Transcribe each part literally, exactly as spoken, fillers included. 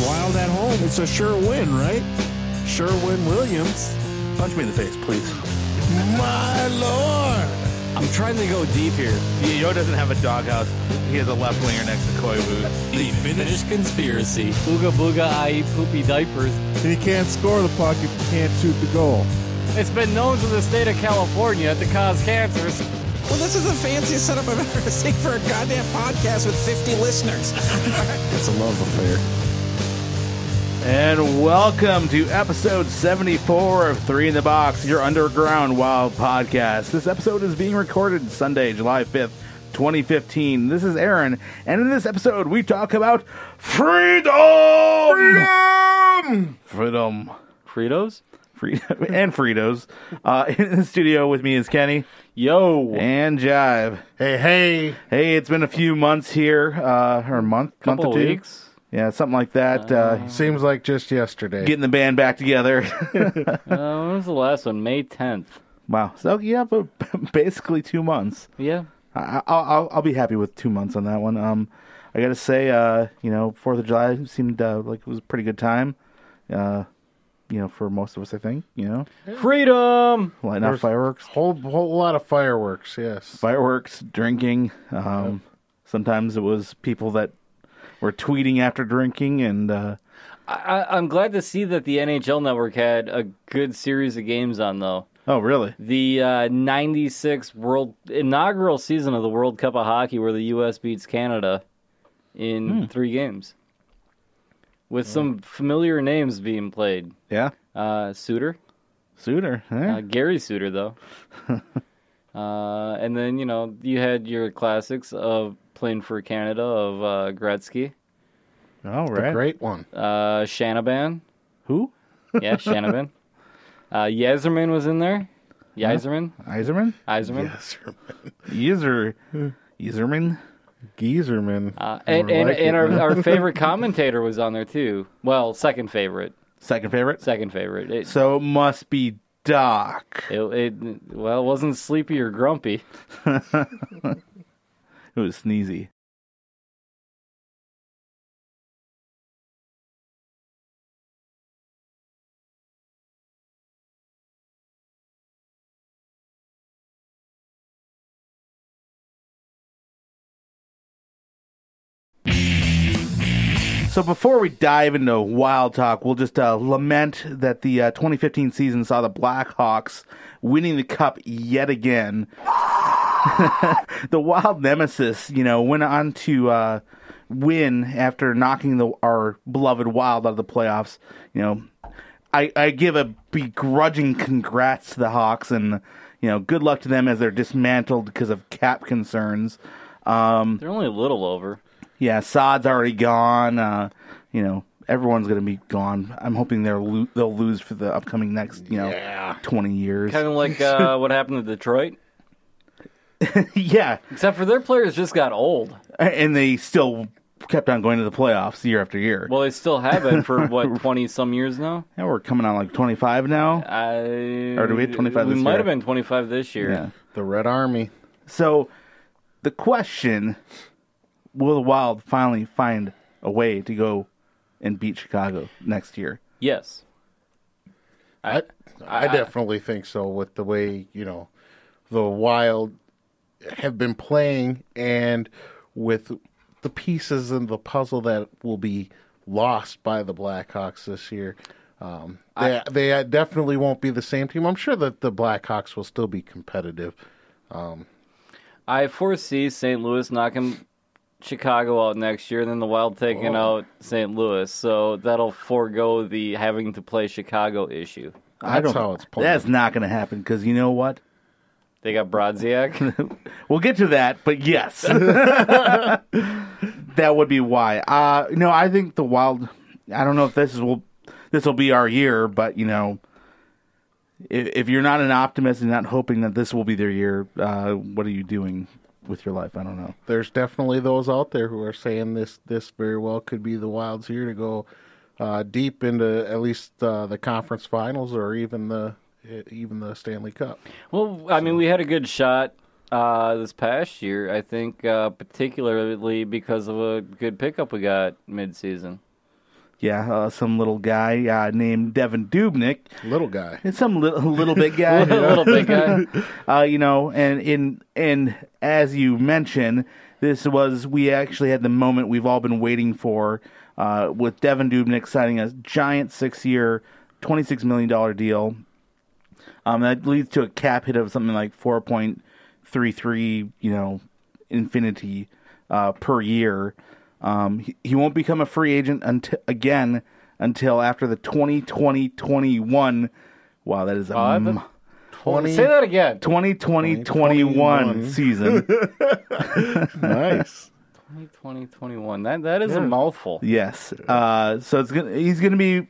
Wild at home. It's a sure win, right? Sherwin-Williams. Punch me in the face, please. My Lord. I'm trying to go deep here. Yo doesn't have a doghouse. He has a left winger next to Koivu. The Finnish conspiracy. Booga booga, I eat poopy diapers. And you can't score the puck if you can't shoot the goal. It's been known to the state of California to cause cancers. Well, this is the fanciest setup I've ever seen for a goddamn podcast with fifty listeners. It's a love affair. And welcome to episode seventy-four of Three in the Box, your underground wild podcast. This episode is being recorded Sunday, July fifth, twenty fifteen. This is Aaron, and in this episode we talk about freedom! Freedom! Freedom. Fritos? Freedom. And Fritos. Uh, in the studio with me is Kenny. Yo. And Jive. Hey, hey. Hey, it's been a few months here, uh, or a month, Couple month or two. weeks. Yeah, something like that. Uh, Uh, Seems like just yesterday. getting the band back together. Uh, when was the last one? May tenth. Wow. So, yeah, but basically two months. Yeah. I, I'll, I'll I'll be happy with two months on that one. Um, I got to say, uh, you know, Fourth of July seemed uh, like it was a pretty good time. Uh, you know, for most of us, I think. You know, Freedom! lighting off There's- fireworks, Whole whole lot of fireworks, yes. fireworks, drinking. Um, sometimes it was people that were tweeting after drinking, and uh, I, I'm glad to see that the N H L Network had a good series of games on, though. oh, really? The uh, ninety-six World inaugural season of the World Cup of Hockey, where the U S beats Canada in Hmm. three games, with some familiar names being played. Yeah, Uh, Suter, Suter. Eh? uh, Gary Suter, though. uh, and then you know you had your classics of playing for Canada of uh, Gretzky, All The right. great one. uh, Shanaban, Who? yeah, Shanaban. Uh, Yzerman was in there. Yzerman, Iserman? Yzerman. Yes, Yeser. Yeserman? Geezerman. Uh, and More and, like and it. our, our favorite commentator was on there too. Well, second favorite. Second favorite? Second favorite. It, So it must be Doc. it, it well, it wasn't sleepy or grumpy. It was sneezy. So before we dive into Wild Talk, we'll just uh, lament that the uh, twenty fifteen season saw the Blackhawks winning the Cup yet again. The Wild Nemesis, you know, went on to uh, win after knocking the our beloved Wild out of the playoffs. You know, I, I give a begrudging congrats to the Hawks, and you know, good luck to them as they're dismantled because of cap concerns. Um, They're only a little over. yeah, Saad's already gone. Uh, you know, everyone's going to be gone. I'm hoping they'll lo- they'll lose for the upcoming next, you know, Yeah. twenty years. Kind of like uh, what happened to Detroit. Yeah, Except for their players just got old. and they still kept on going to the playoffs year after year. Well, they still have been for what twenty some years now. And we're coming on like twenty-five now. I Or do we hit twenty-five We this might year? have been twenty-five this year. Yeah. The Red Army. So, the question: will the Wild finally find a way to go and beat Chicago next year? Yes. I, I definitely think so with the way, you know, the Wild have been playing and with the pieces in the puzzle that will be lost by the Blackhawks this year. Um, they, I, they definitely won't be the same team. I'm sure that the Blackhawks will still be competitive. Um, I foresee Saint Louis knocking Chicago out next year, and then the Wild taking Oh. out Saint Louis. So that'll forego the having to play Chicago issue. I That's don't. how it's playing. That's not going to happen because you know what? They got Brodziak. We'll get to that, but yes, that would be why. Uh, no, I think the Wild. I don't know if this is will this will be our year, but you know, if, if you're not an optimist and not hoping that this will be their year, uh, what are you doing with your life? I don't know. There's definitely those out there who are saying this this very well could be the Wild's year to go uh, deep into at least uh, the conference finals or even the even the Stanley Cup. Well, I mean, we had a good shot uh, this past year, I think, uh, particularly because of a good pickup we got mid-season. Yeah, uh, some little guy uh, named Devin Dubnyk. Little guy. It's some little, little big guy. little big guy. Uh, you know, and in and as you mentioned, this was we actually had the moment we've all been waiting for uh, with Devin Dubnyk signing a giant six-year, twenty-six million dollars deal. Um, that leads to a cap hit of something like four point three three, you know, infinity uh, per year. Um, he, he won't become a free agent until again until after the twenty twenty twenty-one. Wow, that is a Uh, m- twenty Say that again. twenty twenty twenty-one season. Nice. twenty twenty twenty-one. That that is Yeah. a mouthful. Yes. Uh, so it's gonna he's gonna be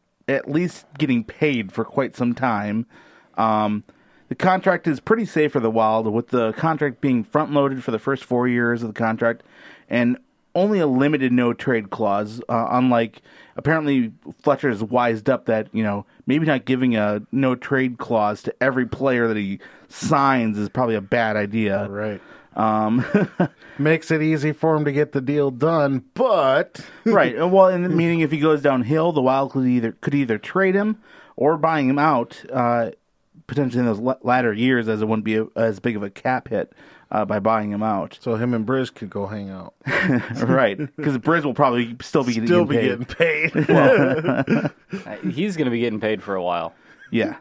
at least getting paid for quite some time. Um, the contract is pretty safe for the Wild, with the contract being front loaded for the first four years of the contract, and only a limited no trade clause. Uh, unlike apparently Fletcher's wised up that you know maybe not giving a no trade clause to every player that he signs is probably a bad idea. Right. Um, Makes it easy for him to get the deal done, but right. Well, and meaning if he goes downhill, the Wild could either could either trade him or buying him out, uh, potentially in those l- latter years, as it wouldn't be a, as big of a cap hit uh, by buying him out. so him and Briz could go hang out. Right, because Briz will probably still be getting Still be paid. getting paid. Uh, He's going to be getting paid for a while. Yeah.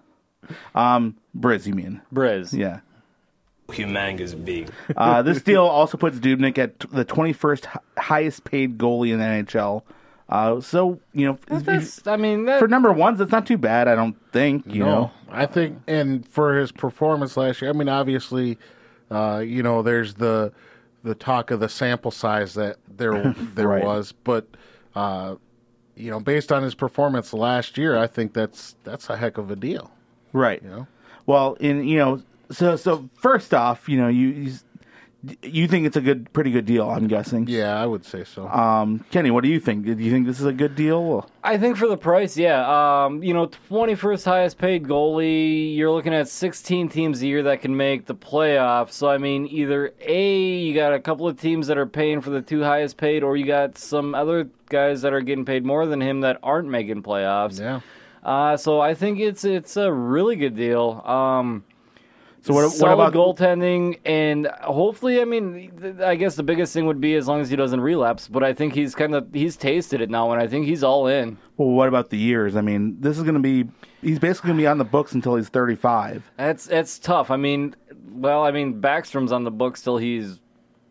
Um, Briz, you mean? Briz. Yeah. Humongous big. Uh, this deal also puts Dubnyk at the twenty-first hi- highest paid goalie in the N H L. Uh, so you know, Well, if- that's, I mean, that, for number ones, that's not too bad. I don't think. You no, know. I think, and for his performance last year, I mean, obviously, uh, you know, there's the the talk of the sample size that there there Right. was, but uh, you know, based on his performance last year, I think that's that's a heck of a deal. Right. You know, Well, in you know, so so first off, you know, you you, you think it's a good, pretty good deal. I'm guessing. yeah, I would say so. Um, Kenny, what do you think? Do you think this is a good deal? I think for the price, yeah. Um, you know, twenty-first highest paid goalie, you're looking at sixteen teams a year that can make the playoffs. So, I mean, either A, you got a couple of teams that are paying for the two highest paid, or you got some other guys that are getting paid more than him that aren't making playoffs. yeah, Uh, so I think it's it's a really good deal. Um, So what, what solid about goaltending, and hopefully, I mean, th- I guess the biggest thing would be as long as he doesn't relapse. But I think he's kind of he's tasted it now, and I think he's all in. Well, what about the years? I mean, this is going to be he's basically going to be on the books until he's thirty-five. That's that's tough. I mean, well, I mean, Backstrom's on the books till he's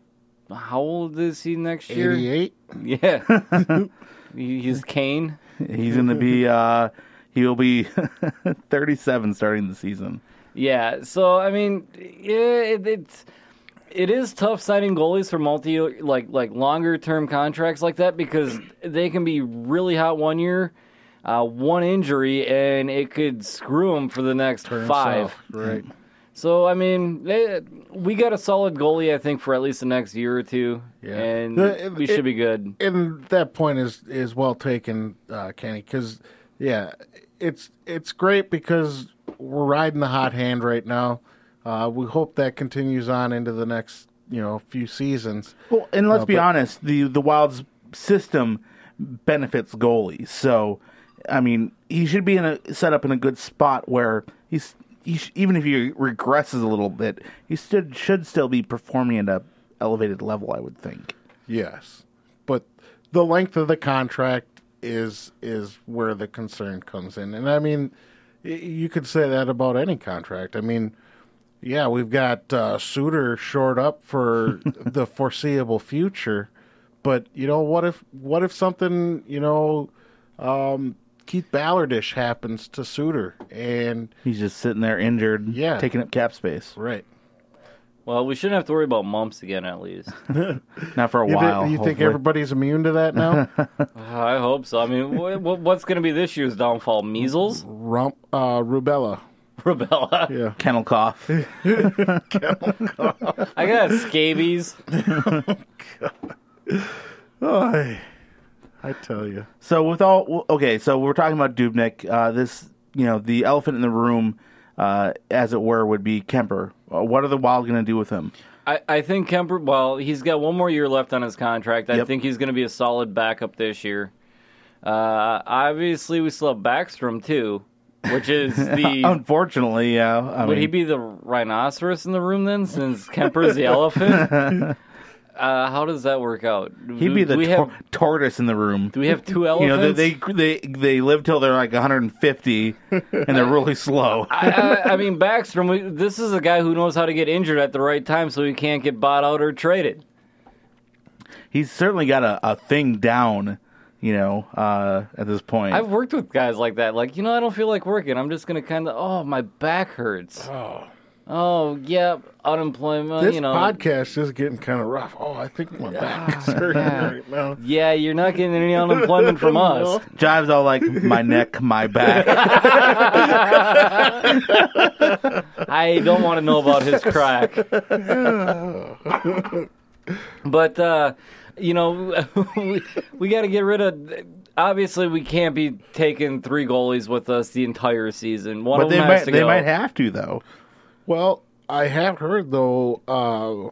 how old is he next year? eighty-eight. Yeah, He- he's Kane. He's going to be uh, he'll be thirty-seven starting the season. Yeah, so I mean, yeah, it, it's it is tough signing goalies for multi like like longer term contracts like that because they can be really hot one year, uh, one injury, and it could screw them for the next Turn five. south, right? So I mean, they, we got a solid goalie, I think, for at least the next year or two, Yeah. and The- we it- should be good. And that point is is well taken, uh, Kenny. Because yeah, it's it's great because we're riding the hot hand right now. Uh, we hope that continues on into the next you know few seasons. Well, and let's Uh, be but- honest, the the Wild's system benefits goalies. So, I mean, he should be in a set up in a good spot where he's he sh- even if he regresses a little bit, he should should still be performing at a elevated level, I would think. Yes, but the length of the contract is is where the concern comes in, and I mean, y- you could say that about any contract. I mean, yeah, we've got uh, Suter shored up for the foreseeable future, but you know, what if what if something you know, um, Keith Ballardish happens to Suter, and He's just sitting there injured, Yeah. taking up cap space. right. Well, we shouldn't have to worry about mumps again, at least. Not for a You, thi- while. you think hopefully. everybody's immune to that now? I hope so. I mean, wh- wh- what's going to be this year's downfall? Measles? Rump, uh, rubella. Rubella? Yeah. Kennel cough. I got scabies. Oh, I tell you. So with all okay, so we're talking about Dubnyk. Uh, this, you know, the elephant in the room, uh, as it were, would be Kemper. Uh, what are the Wild going to do with him? I, I think Kemper, well, he's got one more year left on his contract. I Yep. think he's going to be a solid backup this year. Uh, obviously, we still have Backstrom, too, which is the... Unfortunately, yeah. I would mean, he be the rhinoceros in the room, then, since Kemper's the elephant? Uh, how does that work out? He'd be do the we tor- have, tortoise in the room. Do we have two You elephants? know, they they they, they live till they're like one hundred fifty, and they're really slow. I, I, I mean, Backstrom, we, this is a guy who knows how to get injured at the right time so he can't get bought out or traded. He's certainly got a, a thing down, you know, uh, at this point. I've worked with guys like that. Like, you know, I don't feel like working. I'm just going to kind of, oh, my back hurts. Oh, Oh, yeah, unemployment, this you know. podcast is getting kind of rough. Oh, I think my back is hurting yeah. right now. Yeah, you're not getting any unemployment from us. Jive's all like, my neck, my back. I don't want to know about his crack. But, uh, you know, we, we got to get rid of... Obviously, we can't be taking three goalies with us the entire season. One But of they them has might, to they go. might have to, though. Well, I have heard, though, uh,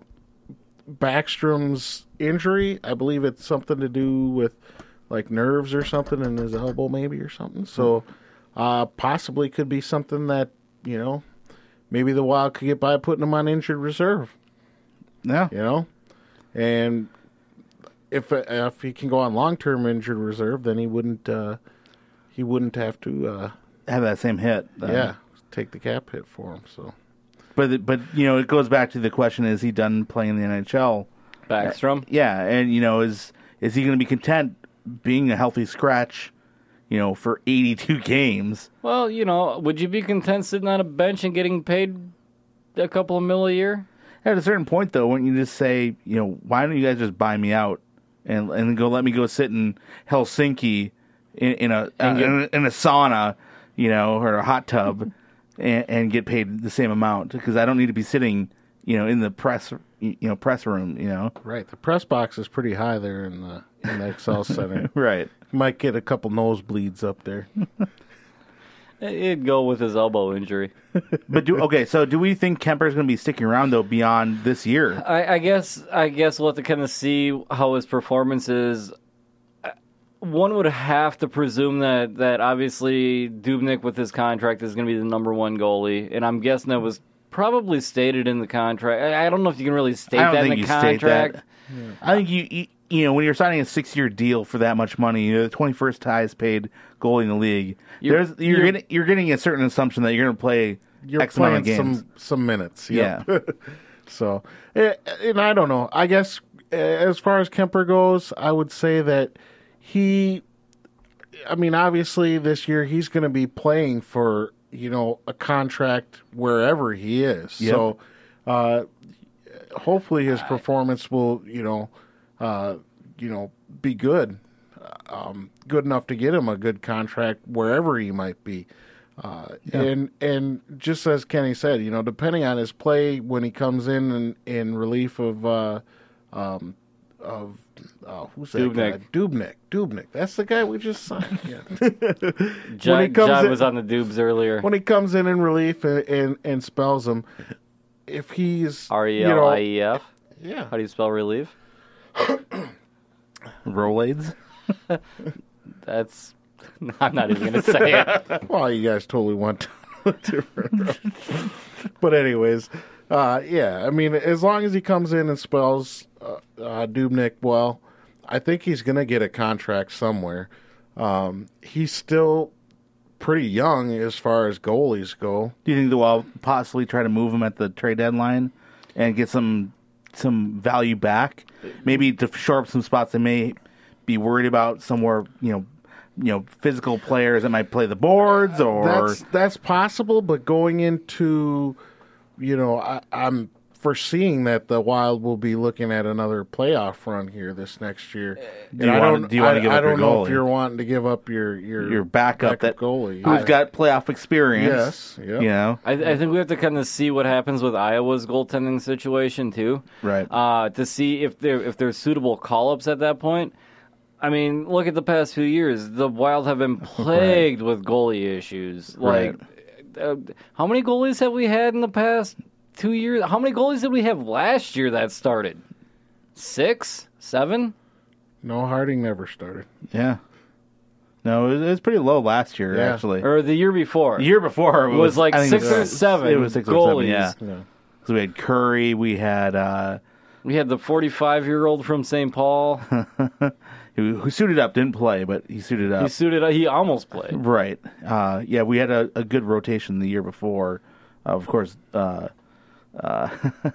Backstrom's injury, I believe it's something to do with, like, nerves or something in his elbow, maybe, or something. So, uh, possibly could be something that, you know, maybe the Wild could get by putting him on injured reserve, Yeah. you know? And if if he can go on long-term injured reserve, then he wouldn't, uh, he wouldn't have to, uh, Have that same hit. then. yeah, take the cap hit for him, so... But, but you know, it goes back to the question, is he done playing in the N H L? Backstrom? Yeah, and, you know, is is he going to be content being a healthy scratch, you know, for eighty-two games? Well, you know, would you be content sitting on a bench and getting paid a couple of mil a year? At a certain point, though, wouldn't you just say, you know, why don't you guys just buy me out and and go let me go sit in Helsinki in, in a uh, get- in, a in a sauna, you know, or a hot tub, and, and get paid the same amount, because I don't need to be sitting, you know, in the press, you know, press room, you know. Right, the press box is pretty high there in the in the Excel Center. Right. Might get a couple nosebleeds up there. It'd go with his elbow injury. But do okay. So do we think Kemper's going to be sticking around though beyond this year? I, I guess I guess we'll have to kind of see how his performance is. One would have to presume that, that obviously Dubnyk with his contract is going to be the number one goalie, and I'm guessing that was probably stated in the contract. I, I don't know if you can really state I don't that think in the you state contract. that. I think you, you you know, when you're signing a six-year deal for that much money, you're the twenty-first highest paid goalie in the league. You're- There's you're, you're- getting you're getting a certain assumption that you're going to play You're X amount playing of games. some some minutes. Yep. So, eh, and I don't know. I guess eh, as far as Kemper goes, I would say that he. I mean, obviously, this year he's going to be playing for, you know, a contract wherever he is. Yep. So, uh, hopefully, his performance will, you know, uh, you know, be good, um, good enough to get him a good contract wherever he might be. Uh, and and just as Kenny said, you know, depending on his play when he comes in in, in relief of uh, um, of uh, who's that Dubnyk. guy? Dubnyk. Dubnyk. That's the guy we just signed. Yeah. John, he comes John in- was on the Dubes earlier. When he comes in in relief and and, and spells him, if he's R E you L know, I E F. yeah, How do you spell relief? Rolades. That's. I'm not even going to say it. well, you guys totally went down a different road. But anyways, uh, yeah, I mean, as long as he comes in and spells uh, uh, Dubnyk well, I think he's going to get a contract somewhere. Um, he's still pretty young as far as goalies go. Do you think that we'll possibly try to move him at the trade deadline and get some some value back? Maybe to shore up some spots they may be worried about somewhere, you know, you know, physical players that might play the boards, or That's that's possible, but going into, you know, I, I'm foreseeing that the Wild will be looking at another playoff run here this next year. Do you And I wanna- don't, do you wanna I, give I up your don't know if goalie? you're wanting to give up your your, your backup, that goalie who's Yeah. got playoff experience. Yes, yeah. You know, I, I think we have to kind of see what happens with Iowa's goaltending situation too, right? uh, to see if there if there's suitable call-ups at that point. I mean, look at the past few years. The Wild have been plagued with goalie issues. Like, uh, how many goalies have we had in the past two years? How many goalies did we have last year that started? Six? Seven? No, Harding never started. Yeah. No, it was, it was pretty low last year, Yeah. actually. Or the year before. The year before, it was, was, like I think six it was, or seven It was six or goalies. seven, yeah. Yeah. So we had Curry, we had uh, We had the forty-five-year-old from Saint Paul. who, who suited up, didn't play, but he suited up. He suited up. He almost played. Right. Uh, yeah, we had a, a good rotation the year before. Uh, of course, uh, uh,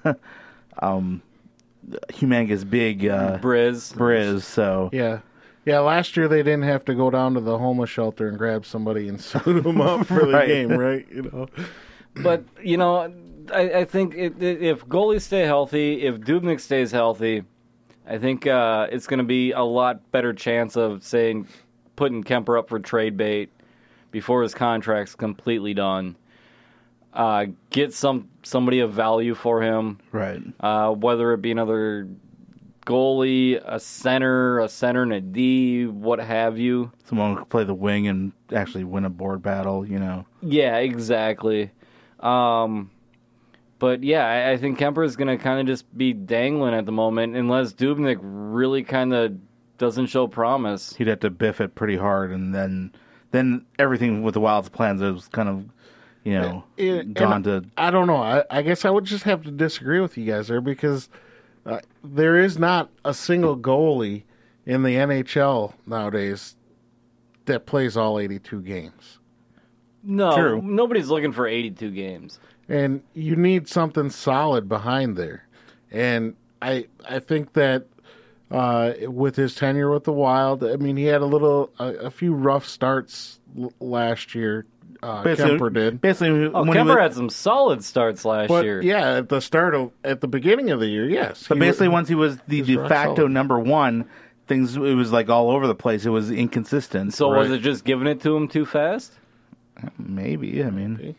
um, humongous big uh, Briz. Briz. So Yeah. Yeah, last year they didn't have to go down to the homeless shelter and grab somebody and suit them up for the Right. game, right? You know. But, you know, I, I think it, it, if goalies stay healthy, if Dubnyk stays healthy, I think uh, it's going to be a lot better chance of, saying, putting Kemper up for trade bait before his contract's completely done. Uh, get some somebody of value for him, right. uh, whether it be another goalie, a center, a center and a D, what have you. Someone who could play the wing and actually win a board battle, you know. Yeah, exactly. Um, but yeah, I, I think Kemper is going to kind of just be dangling at the moment unless Dubnyk really kind of doesn't show promise. He'd have to biff it pretty hard, and then then everything with the Wild's plans was kind of, you know, It- gone and to... I don't know. I, I guess I would just have to disagree with you guys there because uh, there is not a single goalie in the N H L nowadays that plays all eighty-two games. No, True. nobody's looking for eighty-two games. And you need something solid behind there. And I I think that uh, with his tenure with the Wild, I mean, he had a little, a, a few rough starts l- last year. Uh, Kemper did. Basically, Oh, when Kemper he was, had some solid starts last But year. yeah, at the start of, at the beginning of the year, yes. But He basically, wa- once he was the he was de rock facto solid. number one, things, it was like all over the place. It was inconsistent. So was Right. it just giving it to him too fast? Maybe, I mean...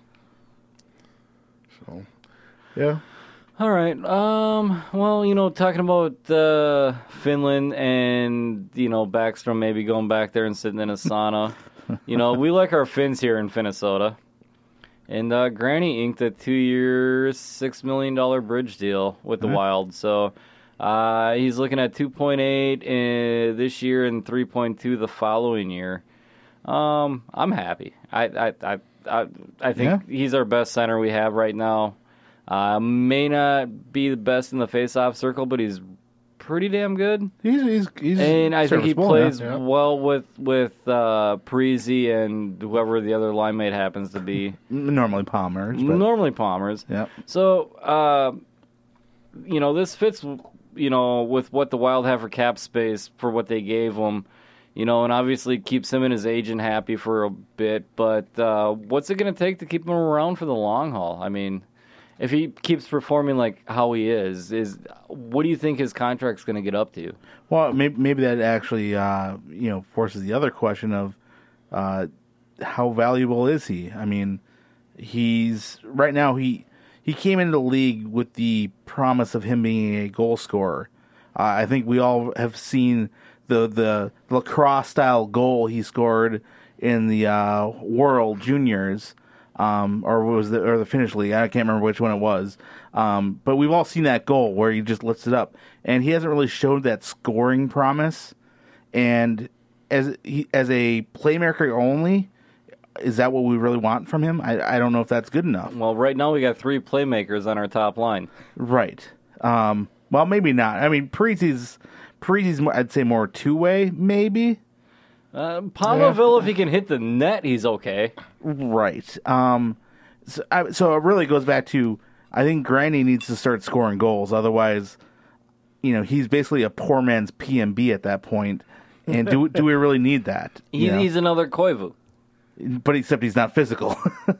So, yeah. All right. Um. Well, you know, talking about uh, Finland and you know Backstrom maybe going back there and sitting in a sauna. You know, we like our Finns here in Minnesota. And uh, Granny inked a two-year, six million dollar bridge deal with the Right. Wild. So uh, he's looking at two point eight uh, this year and three point two the following year. Um, I'm happy. I I I I, I think he's our best center we have right now. Uh, may not be the best in the face-off circle, but he's pretty damn good. He's, he's, he's And I think he serviceable, plays yeah. yeah. well with with uh, Parisi and whoever the other line mate happens to be. Normally Palmer's, but... Normally Palmer's. Yep. So, uh, you know, this fits, you know, with what the Wild have for cap space for what they gave him, you know, and obviously keeps him and his agent happy for a bit. But uh, what's it going to take to keep him around for the long haul? I mean, if he keeps performing like how he is, is what do you think his contract's going to get up to? Well, maybe, maybe that actually, uh, you know, forces the other question of uh, how valuable is he? I mean, he's right now he he came into the league with the promise of him being a goal scorer. Uh, I think we all have seen the the lacrosse style goal he scored in the uh, World Juniors. Um, or was the or the Finnish league? I can't remember which one it was. Um, but we've all seen that goal where he just lifts it up, and he hasn't really showed that scoring promise. And as he, as a playmaker only, is that what we really want from him? I, I don't know if that's good enough. Well, right now we got three playmakers on our top line. Right. Um, well, maybe not. I mean, Parisi's Parisi's more, I'd say more two way, maybe. Uh, Palmerville, if he can hit the net, he's okay. Right. Um, so, I, so it really goes back to I think Granny needs to start scoring goals. Otherwise, you know, he's basically a poor man's P M B at that point. And do do we really need that? He, You know? he's another Koivu. But except he's not physical.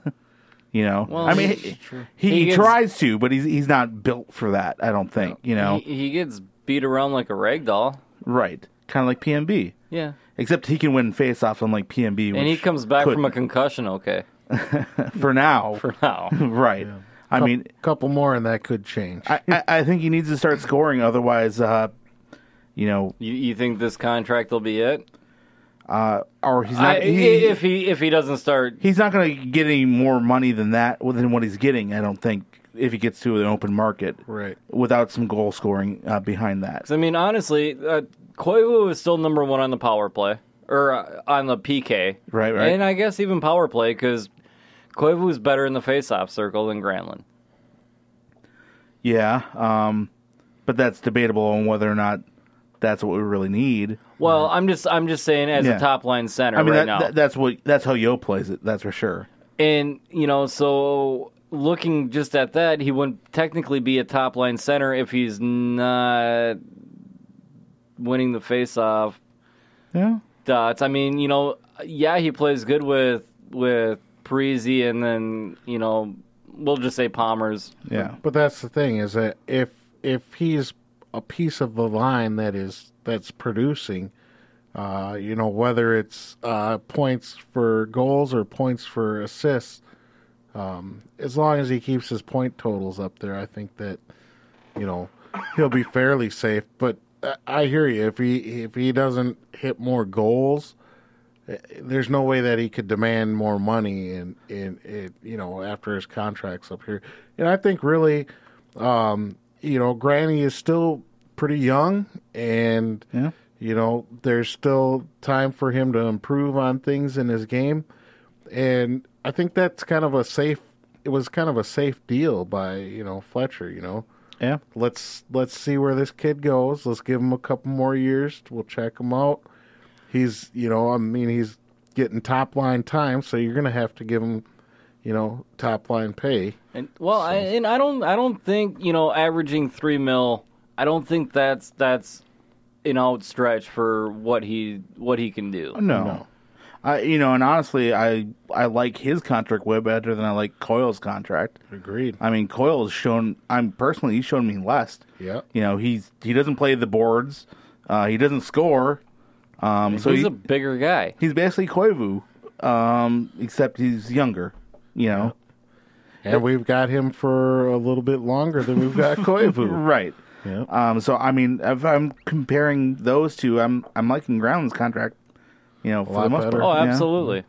You know, Well, I mean, he- he, true. he, He gets- tries to, but he's he's not built for that. I don't think. You know, He, he gets beat around like a rag doll. right? Kind of like P M B, Yeah. except he can win face-offs unlike P M B. And he which comes back could- from a concussion okay. for now. For now. right. I Coup- mean, couple more and that could change. I, I, I think he needs to start scoring. Otherwise, uh, you know, You, you think this contract will be it? uh, or he's I, not. he, if he if he doesn't start, he's not going to get any more money than that than what he's getting. I don't think if he gets to an open market, Right. without some goal scoring uh, behind that. 'cause, I mean, honestly, uh, Koivu is still number one on the power play, or uh, on the P K. Right, right. And I guess even power play, because Koivu's better in the face-off circle than Granlund. Yeah, um, but that's debatable on whether or not that's what we really need. Well, I'm just I'm just saying as Yeah. a top-line center I mean, right that, now. that, that's what that's how Yo plays it. That's for sure. And, you know, so looking just at that, he wouldn't technically be a top-line center if he's not winning the face-off Yeah. dots. I mean, you know, yeah, he plays good with with Parise, and then, you know, we'll just say Palmer's. Yeah. But that's the thing, is that if if he's a piece of the line that is that's producing, uh, you know, whether it's uh, points for goals or points for assists, um, as long as he keeps his point totals up there, I think that, you know, he'll be fairly safe. But I- I hear you. If he if he doesn't hit more goals, eh, there's no way that he could demand more money in in, in you know, after his contract's up here. And I think really, um, you know, Granny is still pretty young, and Yeah. you know, there's still time for him to improve on things in his game. And I think that's kind of a safe. It was kind of a safe deal by, you know, Fletcher. You know, Yeah. let's let's see where this kid goes. Let's give him a couple more years. We'll check him out. He's, you know, I mean, he's getting top line time, so you're going to have to give him, you know, top line pay. And well, I, and I don't I don't think, you know, averaging three mil. I don't think that's that's an outstretch for what he what he can do. No. No. I you know, and honestly, I I like his contract way better than I like Coyle's contract. Agreed. I mean, Coyle has shown. I'm personally, he's shown me less. Yeah. You know, he's he doesn't play the boards. Uh, he doesn't score. Um, so he's he, a bigger guy. he's basically Koivu, um, except he's younger. You know, And we've got him for a little bit longer than we've got Koivu. right? Yeah. Um, so I mean, if I'm comparing those two, I'm I'm liking Ground's contract. You know, for lot the most better. part. Oh, yeah. absolutely.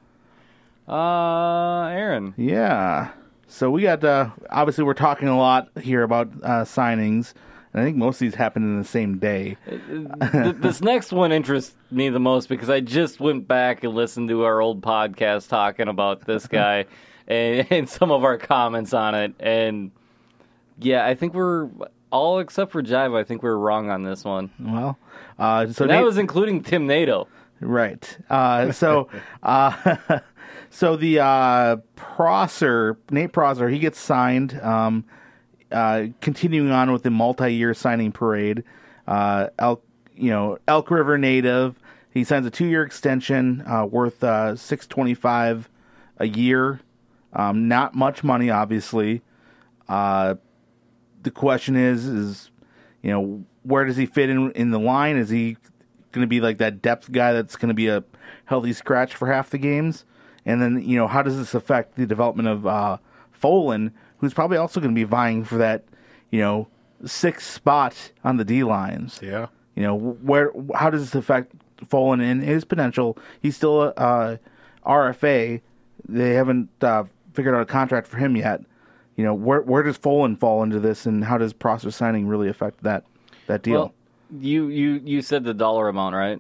Uh, Aaron. Yeah. So we got, uh, obviously, we're talking a lot here about uh, signings, and I think most of these happened in the same day. Th- this next one interests me the most because I just went back and listened to our old podcast talking about this guy and, and some of our comments on it. And yeah, I think we're all except for Jive. I think we were wrong on this one. Well, uh, so And that Nate- was including Tim Nato. right. Uh, so, uh, so the uh, Prosser, Nate Prosser, he gets signed. Um, uh, continuing on with the multi-year signing parade, uh, Elk, you know, Elk River native. He signs a two-year extension uh, worth uh, six twenty-five a year. Um, not much money, obviously. Uh, the question is, is you know, where does he fit in in the line? Is he going to be like that depth guy that's going to be a healthy scratch for half the games? And then, you know, how does this affect the development of uh, Folan, who's probably also going to be vying for that, you know, sixth spot on the D lines? Yeah. You know, where how does this affect Folan and his potential? He's still a uh, R F A. They haven't uh, figured out a contract for him yet. You know, where where does Folan fall into this, and how does Prosser signing really affect that that deal? Well, you, you, you said the dollar amount, right?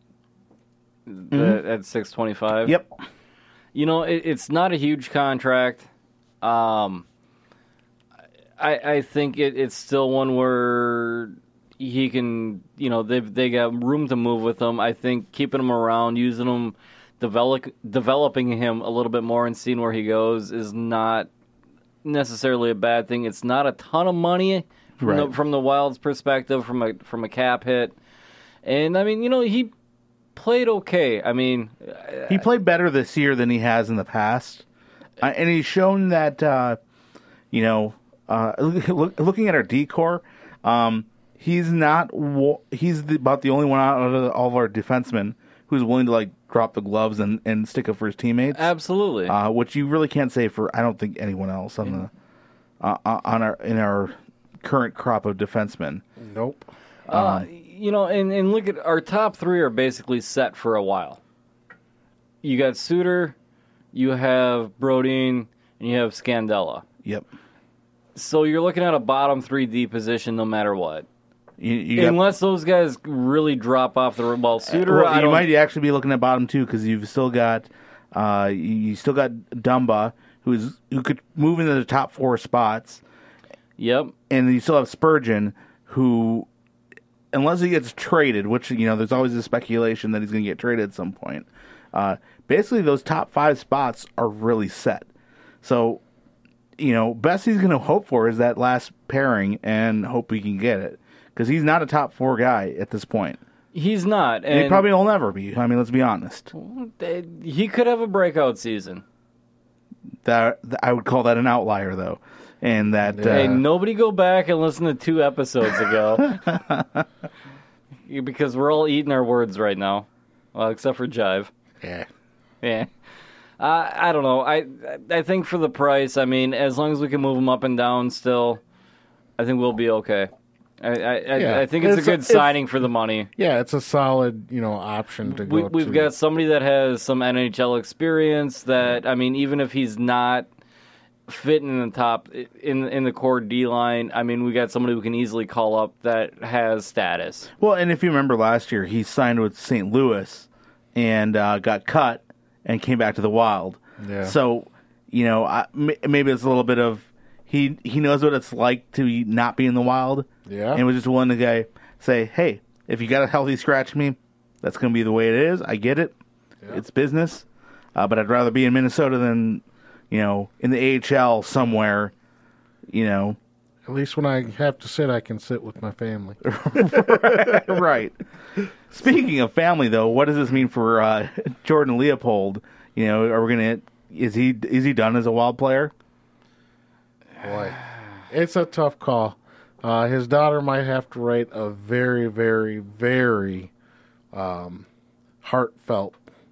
The, at six twenty-five. Yep. You know, it, it's not a huge contract. Um, I I think it, it's still one where he can, you know, they they got room to move with him. I think keeping him around, using him, develop developing him a little bit more, and seeing where he goes is not necessarily a bad thing. It's not a ton of money from, Right. the, from the Wild's perspective, from a from a cap hit, and I mean, you know, he played okay. I mean, He played better this year than he has in the past, uh, and he's shown that. Uh, you know, uh, look, looking at our decor, um, he's not. wa- He's the, about the only one out of all of our defensemen who's willing to like drop the gloves and, and stick up for his teammates. absolutely. Uh, which you really can't say for I don't think anyone else on the uh, uh, on our in our current crop of defensemen. Nope. Uh, you know, and, and look at our top three are basically set for a while. You got Suter, you have Brodin, and you have Scandella. Yep. So you're looking at a bottom three D position no matter what. You, you got, Unless those guys really drop off the well, Suter. well, I you don't, might actually be looking at bottom two because you've still got uh, you you still got Dumba, who's who could move into the top four spots, Yep. and you still have Spurgeon, who, unless he gets traded, which you know there's always a speculation that he's going to get traded at some point. Uh, basically, those top five spots are really set. So, you know, best he's going to hope for is that last pairing and hope he can get it. Because he's not a top four guy at this point. He's not. And he And probably will never be. I mean, let's be honest. he could have a breakout season. That I would call that an outlier, though. And that... Hey, Uh, nobody go back and listen to two episodes ago. Because we're all eating our words right now. Well, except for Jive. Yeah. Yeah. Uh, I don't know. I I think for the price, I mean, as long as we can move them up and down still, I think we'll be okay. I I, Yeah. I, I think it's, It's a a- good it's- signing for the money. Yeah, it's a solid, you know, option to We, go we've to. got somebody that has some N H L experience that, I mean, even if he's not fitting in the top, in in the core D line, I mean, we got somebody who can easily call up that has status. well, and if you remember last year, he signed with Saint Louis and uh, got cut and came back to the Wild. Yeah. So, you know, I, m- maybe it's a little bit of... He he knows what it's like to not be in the Wild. Yeah. And was just willing to go, say, hey, if you got a healthy scratch me, that's going to be the way it is. I get it. Yeah. It's business. Uh, but I'd rather be in Minnesota than, you know, in the A H L somewhere, you know. At least when I have to sit, I can sit with my family. Right. Speaking of family, though, what does this mean for uh, Jordan Leopold? You know, are we going to... Is he is he done as a Wild player? Boy, it's a tough call. Uh, his daughter might have to write a very, very, very um, heartfelt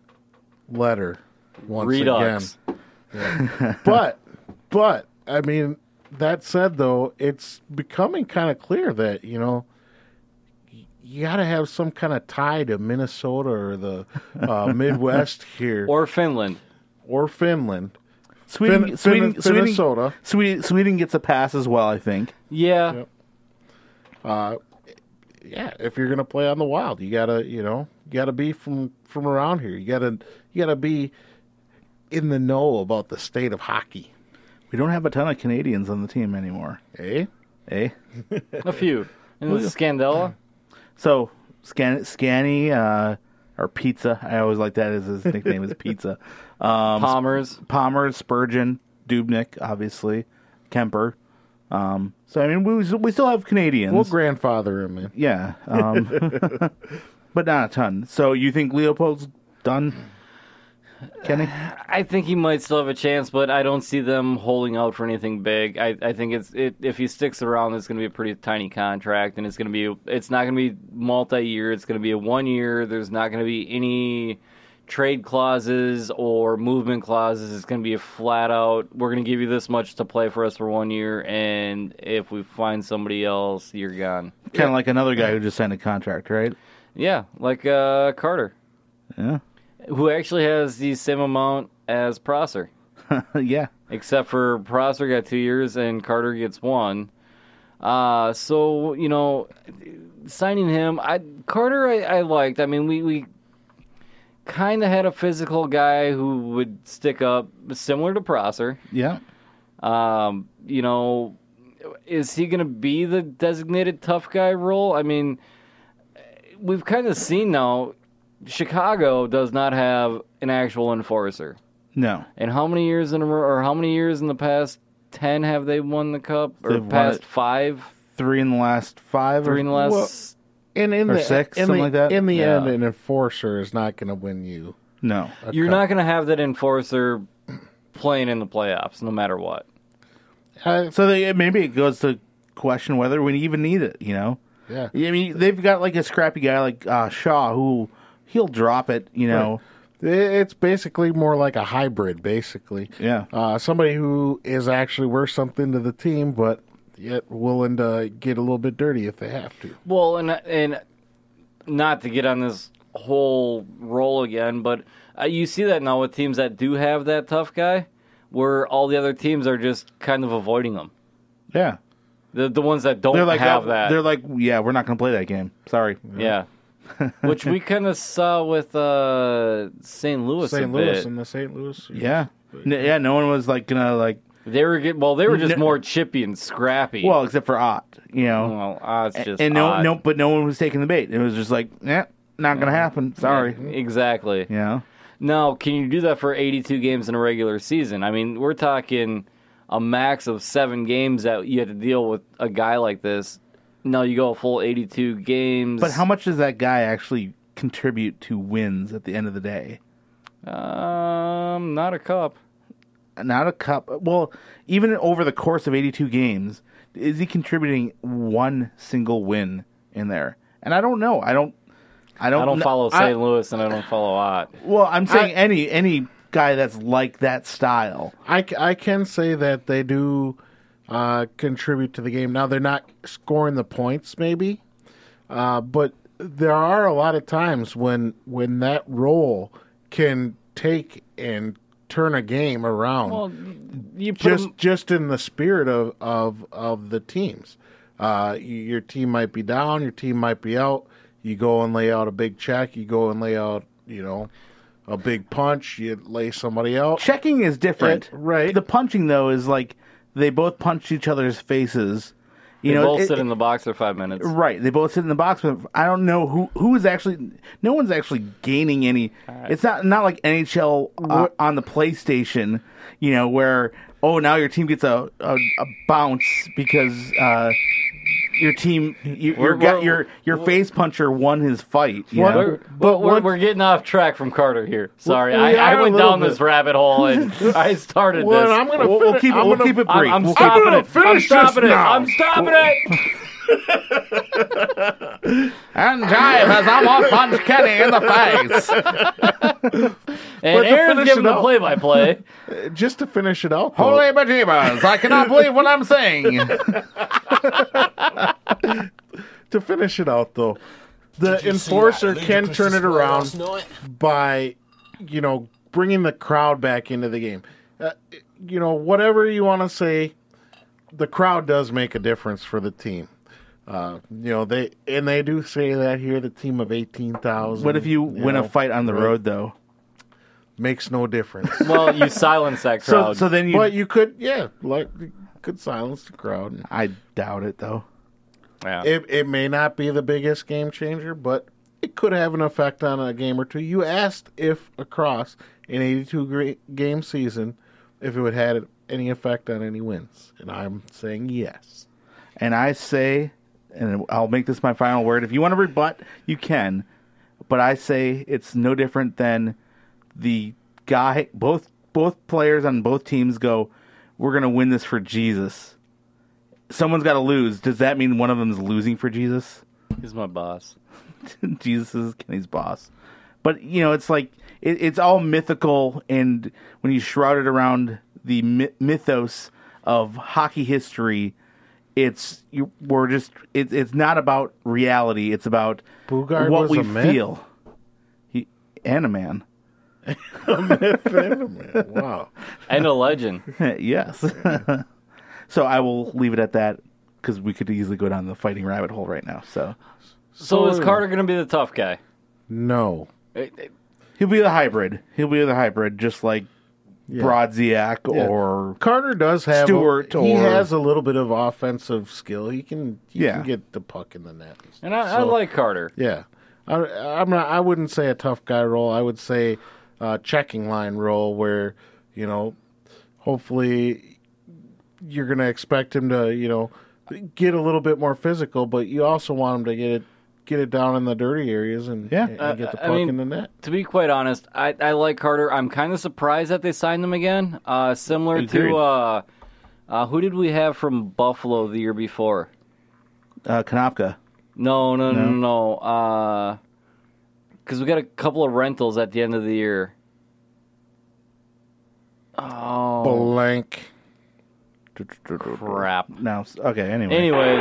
letter once Redux. again. Yeah. but, but I mean, that said, though, it's becoming kind of clear that you know y- you got to have some kind of tie to Minnesota or the uh, Midwest here, Or Finland. or Finland. Sweden, Fin- Sweden, Fin- Sweden, Minnesota. Sweden, Sweden gets a pass as well, I think. Yeah. Yep. Uh, yeah, if you're gonna play on the Wild, you gotta, you know, you gotta be from from around here. You gotta, you gotta be in the know about the state of hockey. We don't have a ton of Canadians on the team anymore, Eh? eh? A few. And the Scandella. So, Scan, Scanny, uh, or Pizza, I always like that as his nickname is Pizza. Um, Palmers. Palmer, Spurgeon, Dubnik, obviously, Kemper. Um, so, I mean, we, we still have Canadians. We'll grandfather him in. Yeah. Um, but not a ton. So, you think Leopold's done, Kenny? I think he might still have a chance, but I don't see them holding out for anything big. I, I think it's it, if he sticks around, it's going to be a pretty tiny contract, and it's going to be it's not going to be multi-year. It's going to be a one year. There's not going to be any trade clauses or movement clauses. It's going to be a flat out. We're going to give you this much to play for us for one year, and if we find somebody else, you're gone. Kind of like another guy who just signed a contract, right? Yeah, like uh, Carter, Yeah. who actually has the same amount as Prosser. Yeah. Except for Prosser got two years and Carter gets one. Uh, so, you know, signing him, I Carter I, I liked. I mean, we, we kind of had a physical guy who would stick up, similar to Prosser. Yeah. Um, you know, is he going to be the designated tough guy role? I mean, we've kind of seen now Chicago does not have an actual enforcer. No. And how many years in a row, or how many years in the past ten have they won the cup? Or They've won past it five? Three in the last five? Three or, in the last... And in Or the six, in something the, like that? In the Yeah. end, an enforcer is not going to win you. No. a You're cup. not going to have that enforcer playing in the playoffs, no matter what. Uh, So they, maybe it goes to question whether we even need it, you know? yeah. I mean, they've got like a scrappy guy like uh, Shaw who he'll drop it, you know? It's basically more like a hybrid, basically. Yeah. Uh, somebody who is actually worth something to the team, but yet willing to get a little bit dirty if they have to. Well, and and not to get on this whole roll again, but uh, you see that now with teams that do have that tough guy, where all the other teams are just kind of avoiding them. Yeah. The the ones that don't They're like, have oh, that. They're like, yeah, we're not going to play that game. Sorry. Yeah. Which we kind of saw with uh, Saint Louis. Saint a Louis bit. and the Saint Louis. Yeah. N- yeah, no one was like going to like. They were get, well. They were just No- more chippy and scrappy. Well, except for Ott, you know. well ah, it's just and no, odd. no, but no one was taking the bait. It was just like, eh, not going to happen. Sorry. Yeah, exactly. You know? Now, can you do that for eighty-two games in a regular season? I mean, we're talking a max of seven games that you have to deal with a guy like this. No, you go a full eighty-two games. But how much does that guy actually contribute to wins at the end of the day? Um, not a cup. Not a cup. Well, even over the course of eighty-two games, is he contributing one single win in there? And I don't know. I don't. I don't. I don't kn- follow I- Saint Louis, and I don't follow Ott. Well, I'm saying I- any any guy that's like that style. I, c- I can say that they do uh, contribute to the game. Now, they're not scoring the points, maybe, uh, but there are a lot of times when when that role can take and turn a game around. Well, you put just him, just in the spirit of of, of the teams. Uh, your team might be down, your team might be out. You go and lay out a big check. You go and lay out, you know, a big punch. You lay somebody out. Checking is different, It- right. The punching though is like they both punch each other's faces. You they know, both it- sit in the box for five minutes. Right, they both sit in the box, but I don't know who who is actually. No one's actually gaining any. It's not not like N H L uh, on the PlayStation, you know, where oh now your team gets a a, a bounce because uh, your team you, We're- your, got, we're- your your face puncher won his fight. You What- know? We're, But but we're, what- we're getting off track from Carter here. Sorry, We I, are I a went little down bit. this rabbit hole and I started Well, this. I'm gonna We'll, we'll fin- keep it. I'm We'll gonna- keep it I'm, brief. I'm We'll keep stopping gonna it. I'm finish this stopping it. now. I'm stopping it. And Jive has almost punched Kenny in the face. And to Aaron's finish giving it the out- play-by-play. Just to finish it out, though, Holy bejeebers! I cannot believe what I'm saying. to finish it out, though, the enforcer can turn it around by, you know, bringing the crowd back into the game. Uh, you know, whatever you want to say, the crowd does make a difference for the team. Uh, you know, they and they do say that here, the team of eighteen thousand. What if you, win know, a fight on the right? road though? Makes no difference. Well, you silence that So crowd. so then you. But you could, yeah, like, you could silence the crowd. I doubt it though. yeah. It it may not be the biggest game changer, but it could have an effect on a game or two. You asked if across an eighty-two gra- game season, if it would have had any effect on any wins, and I'm saying yes. And I say, and I'll make this my final word. If you want to rebut, you can. But I say it's no different than the guy. Both both players on both teams go, "We're going to win this for Jesus." Someone's got to lose. Does that mean one of them is losing for Jesus? He's my boss. Jesus is Kenny's boss. But, you know, it's like, it, it's all mythical, and when you shroud it around the my- mythos of hockey history, it's, you, we're just, it, it's not about reality, it's about Boogaard what was we a myth? feel. He, and a man. Wow. And a legend. Yes. So I will leave it at that, because we could easily go down the fighting rabbit hole right now, so. So is Carter going to be the tough guy? No. He'll be the hybrid. He'll be the hybrid, just like Brodziak Yeah. or Carter does have Stewart a, he or- has a little bit of offensive skill. He can he Yeah. can get the puck in the net. And I, I So- like Carter. Yeah, I, I'm not. I wouldn't say a tough guy role. I would say a checking line role where, you know, hopefully you're going to expect him to, you know, get a little bit more physical, but you also want him to get it get it down in the dirty areas and, Yeah. and, Uh, get the I puck mean- in the net. To be quite honest, I, I like Carter. I'm kind of surprised that they signed him again. Uh, similar Agreed. to uh, uh, who did we have from Buffalo the year before? uh, Konopka. No, no, no, No? no. no. Because we got a couple of rentals at the end of the year. Oh, Blank. crap. No, okay. Anyway, Anyways,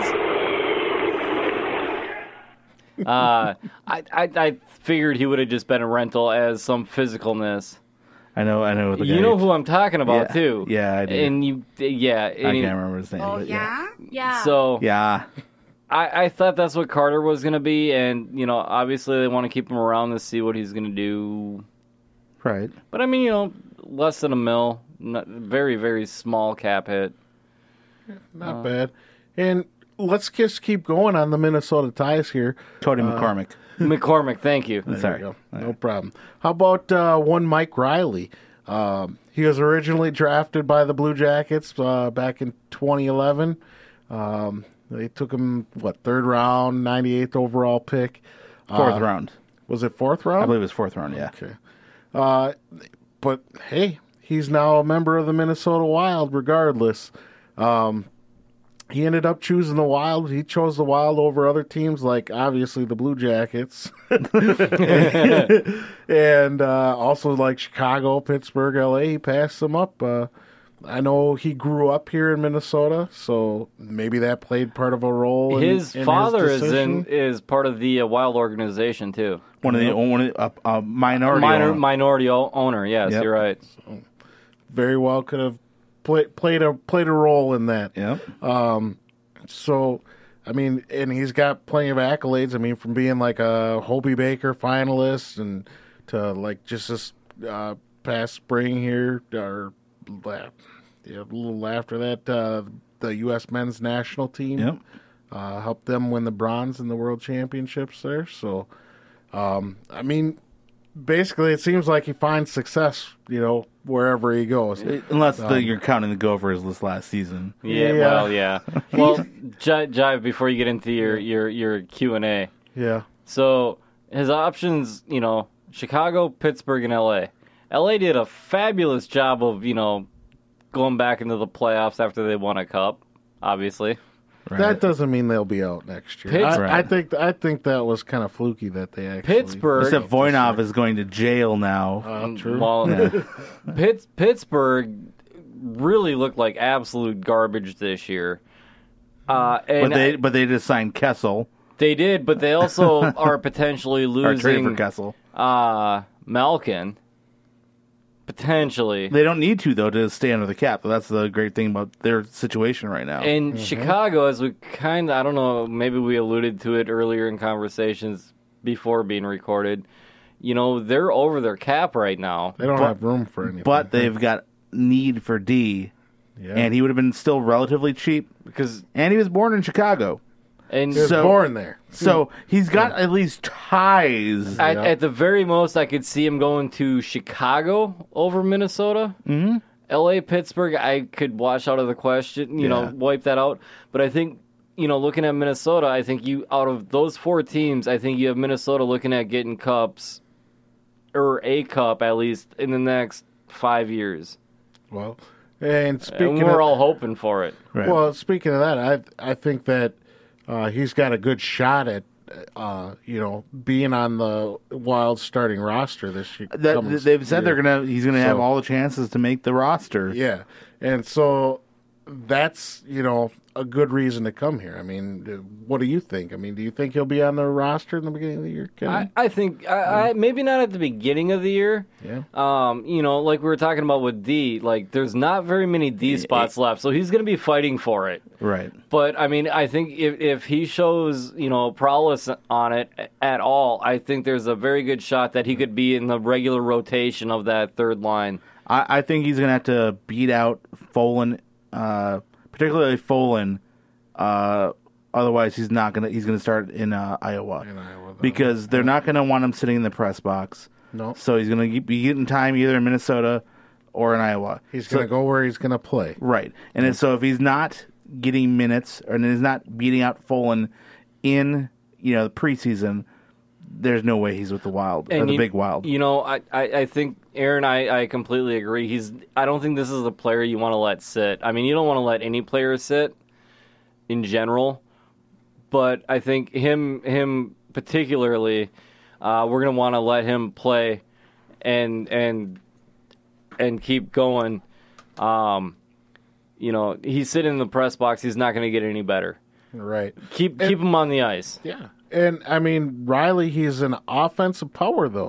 uh, I, I I figured he would have just been a rental as some physicalness. I know, I know. The You guy know who I'm talking about Yeah. too. Yeah, I do. And you, yeah. I and can't remember his name. Oh, but yeah? Yeah. So Yeah. I, I thought that's what Carter was going to be, and you know, obviously they want to keep him around to see what he's going to do. Right. But I mean, you know, less than a mil, not, very very small cap hit. Not bad. And let's just keep going on the Minnesota Ties here. Cody McCormick. McCormick, thank you. There Sorry. you go. No problem. How about uh, one Mike Riley? Um, he was originally drafted by the Blue Jackets uh, back in twenty eleven. Um, they took him, what, third round, ninety-eighth overall pick. Fourth Uh, round. Was it fourth round? I believe it was fourth round, yeah. Okay. Uh, but, hey, he's now a member of the Minnesota Wild regardless. Um, he ended up choosing the Wild. He chose the Wild over other teams like, obviously, the Blue Jackets. and uh, also like Chicago, Pittsburgh, L A. He passed them up. Uh, I know he grew up here in Minnesota, so maybe that played part of a role. In, His in father his is in decision. is part of the uh, Wild organization too. One of the one of the, uh, uh, minority. Minor, owner. minority o- owner. Yes, Yep. you're right. Very well could have play, played a played a role in that. Yep. So, I mean, and he's got plenty of accolades. I mean, from being like a Hobie Baker finalist and to like just this uh, past spring here, or la- yeah, a little after that, uh, the U S men's national team Yep. uh, helped them win the bronze in the World Championships there. So, um, I mean, basically, it seems like he finds success, you know, wherever he goes. Unless the, you're counting the Gophers this last season. Yeah, Yeah. well, yeah. Well, J- Jive, before you get into your your your Q and A, Yeah. so his options, you know, Chicago, Pittsburgh, and L A. L A did a fabulous job of, you know, going back into the playoffs after they won a cup, obviously. Right. That doesn't mean they'll be out next year. Pittsburgh- I, I think I think that was kind of fluky that they actually. Pittsburgh, Except Voinov is going to jail now. Uh, true. well, Pitts, Pittsburgh really looked like absolute garbage this year. Uh, and but they but they just signed Kessel they did, but they also are potentially or traded for losing Kessel. uh, Malkin. Potentially. They don't need to though to stay under the cap. That's the great thing about their situation right now. In Chicago, as we kind of, I don't know, maybe we alluded to it earlier in conversations before being recorded. You know, they're over their cap right now. They don't But- have room for anything. but they've got need for D, yeah. and he would have been still relatively cheap. Because, And he was born in Chicago, and he was so- born there. so he's got at least ties. at, Yeah. at the very most, I could see him going to Chicago over Minnesota. Mm-hmm. L A, Pittsburgh, I could wash out of the question, you know, Yeah. wipe that out. But I think, you know, looking at Minnesota, I think you, out of those four teams, I think you have Minnesota looking at getting cups, or a cup at least, in the next five years. Well, and speaking And we're of, all hoping for it. Right. well, speaking of that, I I think that uh, he's got a good shot at uh, you know being on the Wild starting roster this year. That, comes they've said year. they're gonna. He's gonna have So- all the chances to make the roster. Yeah, and so that's you know a good reason to come here. I mean, uh, what do you think? I mean, do you think he'll be on the roster in the beginning of the year? Ken? I, I think I, I maybe not at the beginning of the year. Yeah. Um, you know, like we were talking about with D, like there's not very many D spots left, so he's going to be fighting for it. Right. But I mean, I think if if he shows you know prowess on it at all, I think there's a very good shot that he could be in the regular rotation of that third line. I, I think he's gonna have to beat out Folan, uh, particularly Folan. Uh, otherwise, he's not gonna. He's gonna start in uh, Iowa In Iowa, though. because they're not gonna want him sitting in the press box. No. So he's gonna be getting time either in Minnesota or in Iowa. He's So- going to go where he's going to play. Right. And then so if he's not getting minutes or he's not beating out Folan in, you know, the preseason, there's no way he's with the Wild or the you, big Wild. You know, I, I, I think Aaron, I, I completely agree. He's I don't think this is the player you want to let sit. I mean, you don't want to let any player sit in general, but I think him him particularly, uh, we're gonna want to let him play and and and keep going. Um, you know, he's sitting in the press box. He's not going to get any better. Right. Keep keep him on the ice. Yeah. And, I mean, Riley, he's an offensive power, though.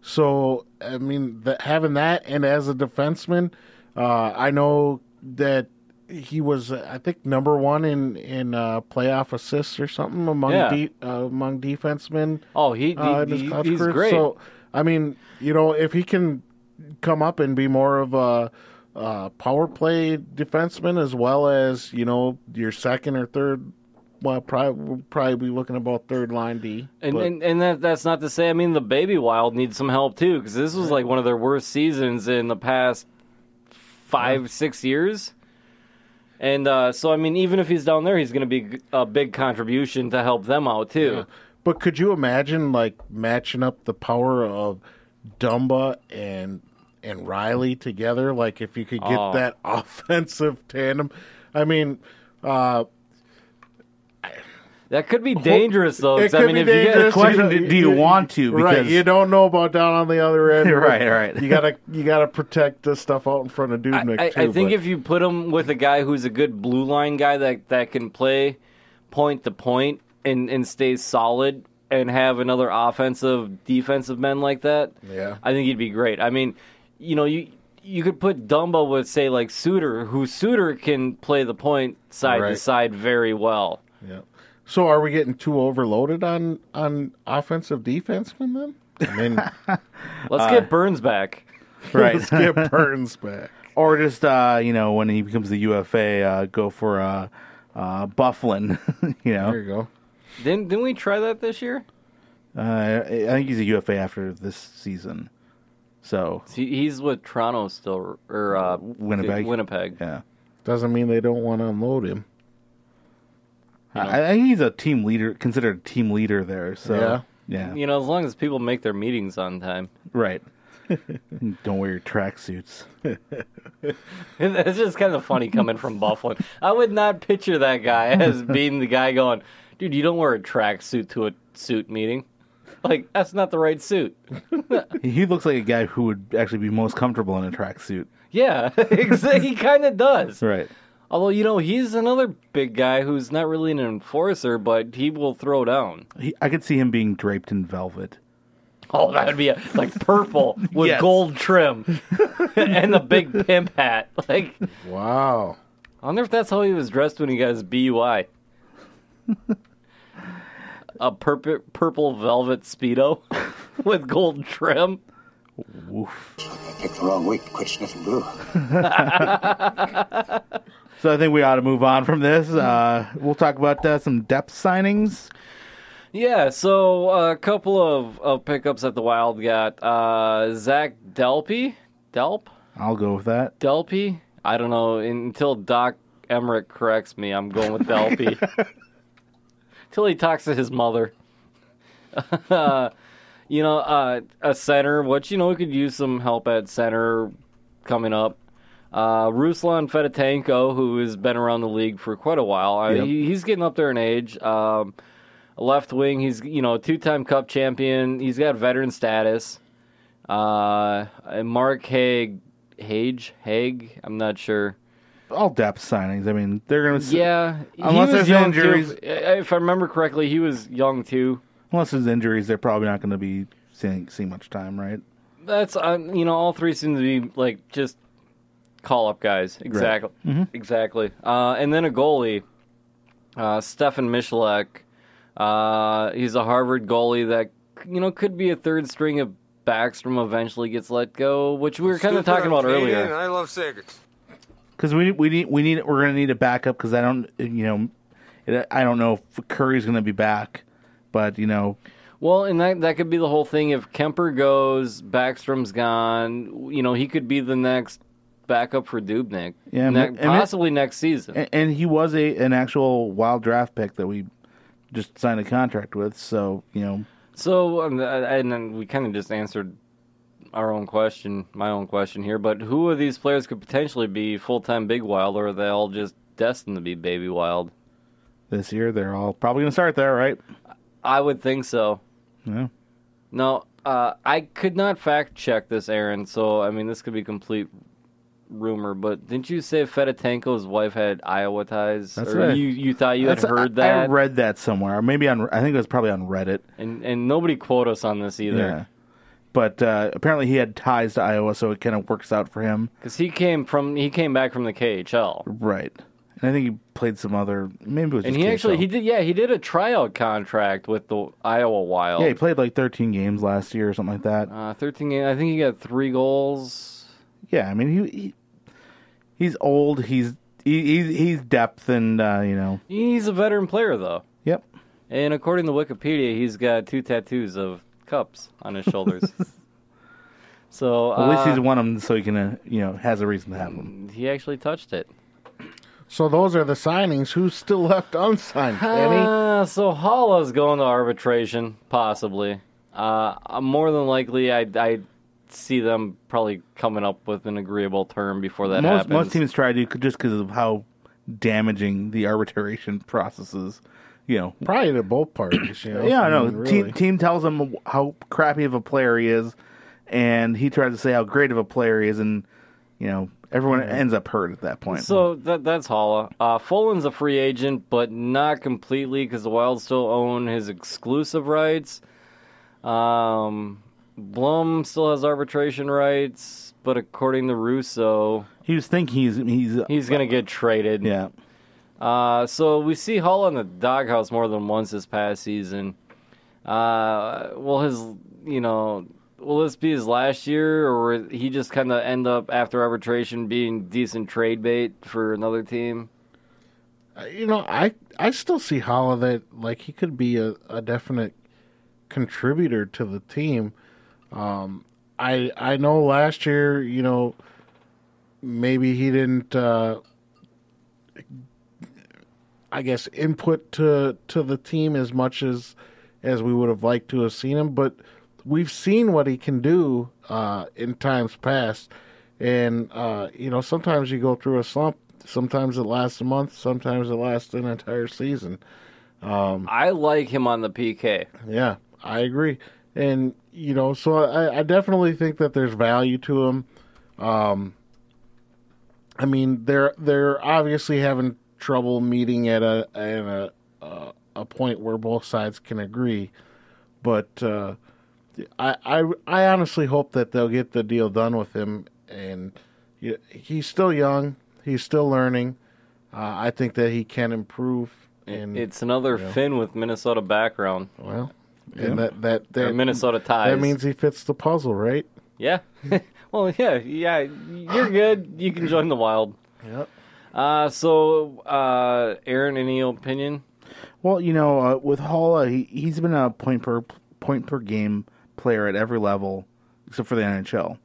So, I mean, the, having that, and as a defenseman, uh, I know that he was, uh, I think, number one in in uh, playoff assists or something among Yeah. de- uh, among defensemen. Oh, he, he, uh, in his he- college he's career. great. So, I mean, you know, if he can come up and be more of a uh, power play defenseman as well as, you know, your second or third. Well, probably we'll probably be looking about third line D. And but- and, and that, that's not to say, I mean, the Baby Wild needs some help too, because this was like one of their worst seasons in the past five, six years. And uh, so, I mean, even if he's down there, he's going to be a big contribution to help them out too. Yeah. But could you imagine, like, matching up the power of Dumba and and Riley together? Like, if you could get Oh. that offensive tandem. I mean, uh, That could be dangerous, though. 'cause, It I could mean, be if you get dangerous. The question, do do you want to? right, Because you don't know about down on the other end. but Right, right. You gotta you gotta protect the stuff out in front of Dubnyk I, I, too. I think but- if you put him with a guy who's a good blue line guy that, that can play point to point and, and stay solid and have another offensive, defensive men like that, Yeah. I think he'd be great. I mean, you know, you you could put Dumba with, say, like Suter, who Suter can play the point side to Right. side very well. Yeah. So are we getting too overloaded on on offensive defensemen then? I mean, Let's Uh, get Burns back. right, let's get Burns back. or just uh, you know, when he becomes the U F A, uh, go for uh, uh, Bufflin. you know, There you go. Didn't didn't we try that this year? uh, I think he's a U F A after this season. So He, he's with Toronto still, or uh, Winnipeg. Winnipeg. yeah, Doesn't mean they don't want to unload him. I, I think he's a team leader, considered a team leader there. So Yeah. yeah, You know, as long as people make their meetings on time. right. Don't wear your tracksuits. It's just kind of funny coming from Buffalo. I would not picture that guy as being the guy going, dude, you don't wear a tracksuit to a suit meeting. Like, that's not the right suit. He looks like a guy who would actually be most comfortable in a tracksuit. Yeah, exa- he kind of does. Right. Although, you know, he's another big guy who's not really an enforcer, but he will throw down. He, I could see him being draped in velvet. Oh, that would be a, like purple with Yes. gold trim and a big pimp hat. Like, Wow. I wonder if that's how he was dressed when he got his B U I. A purple purple velvet Speedo with gold trim. Woof. Picked the wrong week to quit sniffing glue. So I think we ought to move on from this. Uh, we'll talk about uh, some depth signings. Yeah, so uh, a couple of, of pickups that the Wild got. Uh, Zach Delpy? Delp? I'll go with that. Delpy? I don't know. Until Doc Emmerich corrects me, I'm going with Delpy. Until he talks to his mother. uh, you know, uh, a center, which, you know, we could use some help at center coming up. Uh, Ruslan Fedotenko, who has been around the league for quite a while. I, Yep. he, he's getting up there in age. Um, left wing, he's, you know, two-time Cup champion. He's got veteran status. Uh, and Mark Haig, Hage, Haig, I'm not sure. All depth signings. I mean, they're going to. Yeah, he Unless was there's young injuries. too. If I remember correctly, he was young too. Unless there's injuries, they're probably not going to be seeing, seeing much time, right? That's uh, you know, all three seem to be like just call up guys. Exactly, exactly. Uh, and then a goalie, uh, Stefan Michalek. Uh, he's a Harvard goalie that you know could be a third string if Backstrom eventually gets let go, which we were kind of talking about earlier. I love Sagers. Because we we need we need we're going to need a backup. Because I don't you know it, I don't know if Curry's going to be back, but you know Well, and that that could be the whole thing. If Kemper goes, Backstrom's gone. You know, he could be the next backup for Dubnyk. Yeah, ne- and it- possibly next season. and, and he was a an actual wild draft pick that we just signed a contract with. So you know So, um, and then we kind of just answered our own question, my own question here. But who of these players could potentially be full time Big Wild, or are they all just destined to be Baby Wild? this year they're all probably going to start there, right? I would think so. Yeah. No, uh, I could not fact check this, Aaron. So, I mean, this could be complete rumor. But didn't you say Fedotenko's wife had Iowa ties? That's or right. You you thought you had That's- heard I, that? I read that somewhere. Maybe on I think it was probably on Reddit. and and nobody quote us on this either. Yeah. but uh, apparently he had ties to Iowa, so it kind of works out for him. Because he came from he came back from the K H L, right? And I think he played some other. Maybe it was. And just he actually K H L. he did yeah he did a tryout contract with the Iowa Wild. Yeah, he played like thirteen games last year or something like that. Uh, thirteen games. I think he got three goals. Yeah, I mean he, he he's old. He's he, he's he's depth, and uh, you know. He's a veteran player though. Yep. And according to Wikipedia, he's got two tattoos of cups on his shoulders. So Well, at least uh, he's won them, so he can uh, you know has a reason to have them. he actually touched it. So those are the signings. Who's still left unsigned, Kenny? Uh, so Halla's going to arbitration, possibly. Uh, more than likely, I I see them probably coming up with an agreeable term before that most happens. most teams try to just because of how damaging the arbitration process is. You know, Probably to both parties. You know? yeah, I no. mean, Team really. team tells him how crappy of a player he is, and he tries to say how great of a player he is, and you know everyone ends up hurt at that point. So that that's Halla. Uh, Fulton's a free agent, but not completely because the Wild still own his exclusive rights. Um, Blum still has arbitration rights, but according to Russo, he was thinking he's he's he's going to get traded. yeah. Uh, so we see Hull in the doghouse more than once this past season. Uh, will his, you know, will this be his last year, or will he just kind of end up after arbitration being decent trade bait for another team? Uh, You know, I I still see Holla that like he could be a, a definite contributor to the team. Um, I I know last year, you know, maybe he didn't. Uh, I guess input to to the team as much as as we would have liked to have seen him, but we've seen what he can do uh, in times past, and uh, you know sometimes you go through a slump. Sometimes it lasts a month. Sometimes it lasts an entire season. I like him on the P K. Yeah, I agree, and you know, so I, I definitely think that there's value to him. Um, I mean, they're they're obviously having trouble meeting at a at a uh, a point where both sides can agree, but uh, I, I I honestly hope that they'll get the deal done with him. And he, he's still young, he's still learning. Uh, I think that he can improve. And It's another yeah. Finn with Minnesota background. well, and that that Or that Minnesota ties. that means he fits the puzzle, right? Yeah. Well, yeah, yeah. You're good. You can join the Wild. Yep. Uh, so, uh, Aaron, any opinion? Well, you know, uh, with Halla, he he's been a point per point per game player at every level except for the N H L.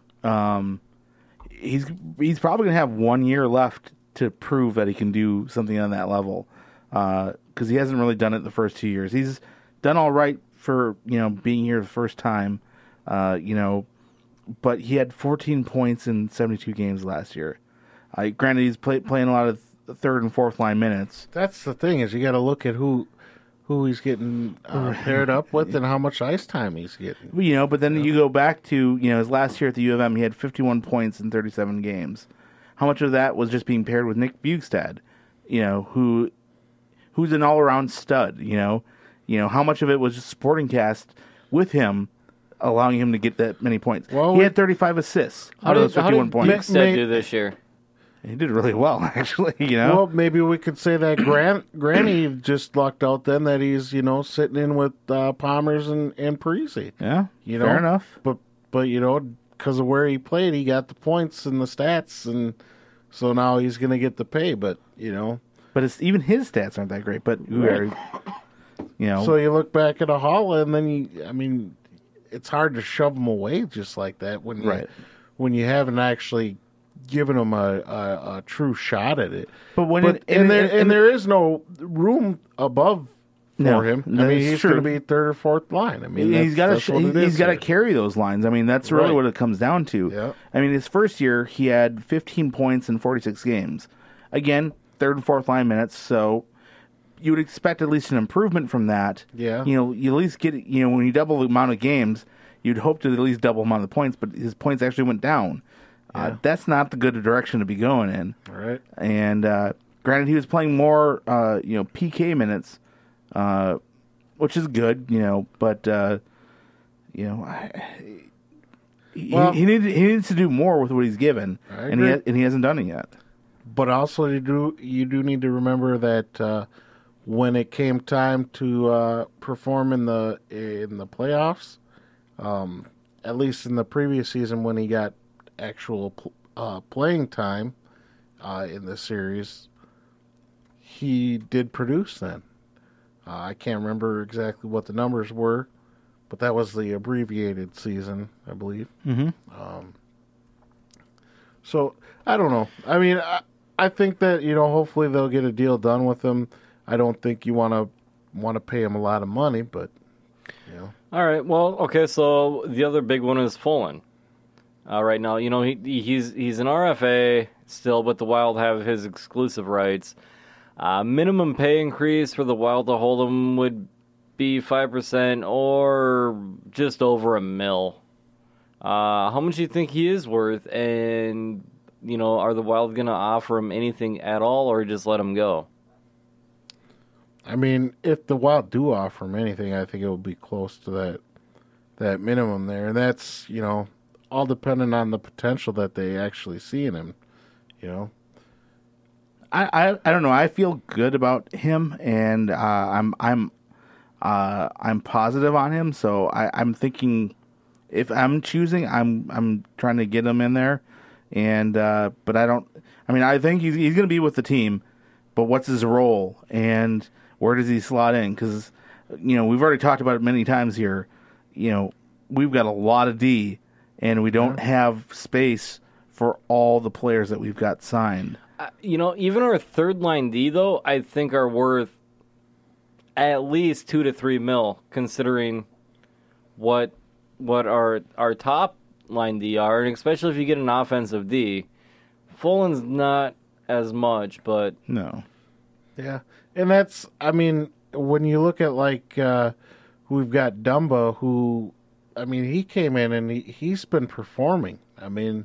Um, he's he's probably gonna have one year left to prove that he can do something on that level, because uh, he hasn't really done it the first two years. He's done all right for you know being here the first time, uh, you know, but he had fourteen points in seventy-two games last year. Uh, granted, he's play, playing a lot of third and fourth line minutes. That's the thing is you got to look at who who he's getting uh, paired up with and how much ice time he's getting. You know, but then you go back to, you know, his last year at the U of M, he had fifty-one points in thirty-seven games. How much of that was just being paired with Nick Bjugstad, you know, who who's an all-around stud, you know? You know, how much of it was just supporting cast with him, allowing him to get that many points? Well, he we- had thirty-five assists How out of did, those how fifty-one did points. Bjugstad May- do this year? He did really well, actually, you know? Well, maybe we could say that Grant Granny just lucked out then that he's you know sitting in with uh, Palmers and and Parisi. yeah, You fair know? enough. But but you know because of where he played, he got the points and the stats, and so now he's going to get the pay. But you know, But it's, even his stats aren't that great, but who Right. are, you know... so you look back at a Holla, and then you, I mean, it's hard to shove him away just like that when you, Right. when you haven't actually given him a, a, a true shot at it. But when But it- and, and- there and- and there is no room above for No, him. I that mean, is he's true. going to be third or fourth line. I mean, he's got that's, to that's what it he's is got to here. carry those lines. I mean, that's really Right. what it comes down to. Yeah. I mean, his first year he had fifteen points in forty-six games. Again, third and fourth line minutes, so you would expect at least an improvement from that. Yeah. You know, you at least get you know when you double the amount of games, you'd hope to at least double the amount of points, but his points actually went down. Uh, Yeah. that's not the good direction to be going in. All right. And uh, granted, he was playing more, uh, you know, P K minutes, uh, which is good, you know. But uh, you know, I, he, Well- he, needs, he needs to do more with what he's given, I and he agree. ha- and he hasn't done it yet. But also, you do you do need to remember that uh, when it came time to uh, perform in the in the playoffs, um, at least in the previous season when he got actual pl- uh, playing time uh, in the series, he did produce then. Uh, I can't remember exactly what the numbers were, but that was the abbreviated season, I believe. Mm-hmm. Um, so I don't know. I mean, I, I think that you know, hopefully they'll get a deal done with him. I don't think you want to want to pay him a lot of money, but you know, All right. Well, okay. So the other big one is Fullen. Uh, right now, you know, he he's he's an R F A still, but the Wild have his exclusive rights. Uh, minimum pay increase for the Wild to hold him would be five percent or just over a mil. Uh, how much do you think he is worth? And, you know, are the Wild going to offer him anything at all or just let him go? I mean, if the Wild do offer him anything, I think it will be close to that that minimum there, and that's you know all dependent on the potential that they actually see in him. You know, I, I, I don't know. I feel good about him, and uh, I'm I'm uh, I'm positive on him. So I, I'm thinking, if I'm choosing, I'm I'm trying to get him in there, and uh, but I don't. I mean, I think he's he's going to be with the team, but what's his role and where does he slot in? Because you know we've already talked about it many times here. You know we've got a lot of D, and we don't have space for all the players that we've got signed. Uh, you know, even our third line D, though, I think are worth at least two to three mil, considering what what our our top line D are, and especially if you get an offensive D. Fullen's not as much, but No. yeah, and that's I mean when you look at like uh, we've got Dumba, who I mean he came in and he, he's been performing. I mean.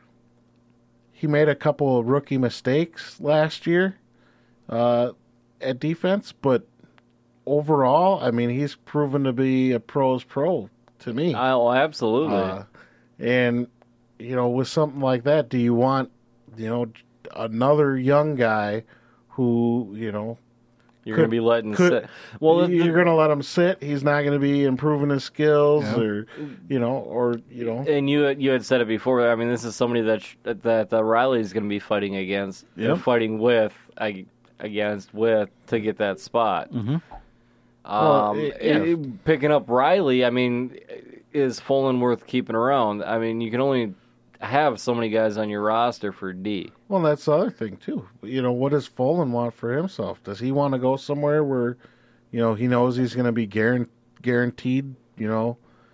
He made a couple of rookie mistakes last year uh, at defense, but overall, I mean, he's proven to be a pro's pro to me. oh, absolutely. Uh, and, you know, with something like that, do you want, you know, another young guy who, you know, You're could- going to be letting could- sit. Well, the- you're going to let him sit. He's not going to be improving his skills Yeah. or, you know, or, you know. and you you had said it before. I mean, this is somebody that sh- that uh, Riley's going to be fighting against, Yep. or fighting with, ag- against with to get that spot. Mm-hmm. Well, Um, it- it- yeah. it- picking up Riley, I mean, is Fullen worth keeping around? I mean, you can only have so many guys on your roster for D. Well, that's the other thing too. You know, what does Fullen want for himself? Does he want to go somewhere where, you know, he knows he's going to be guaran- guaranteed, you know,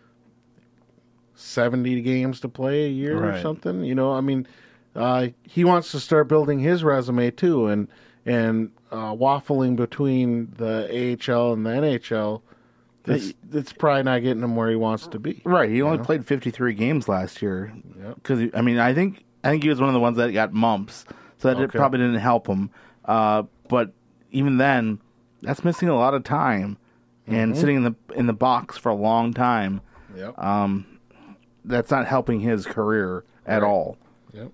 seventy games to play a year or Right. something? You know, I mean, uh, he wants to start building his resume too, and and uh, waffling between the A H L and the N H L. It's, it's probably not getting him where he wants to be. Right. He only know? played fifty-three games last year. Yep. Because I mean, I think I think he was one of the ones that got mumps, so that it Okay. probably didn't help him. Uh, but even then, that's missing a lot of time and Mm-hmm. sitting in the in the box for a long time. Yep. Um, that's not helping his career at Right. all. Yep.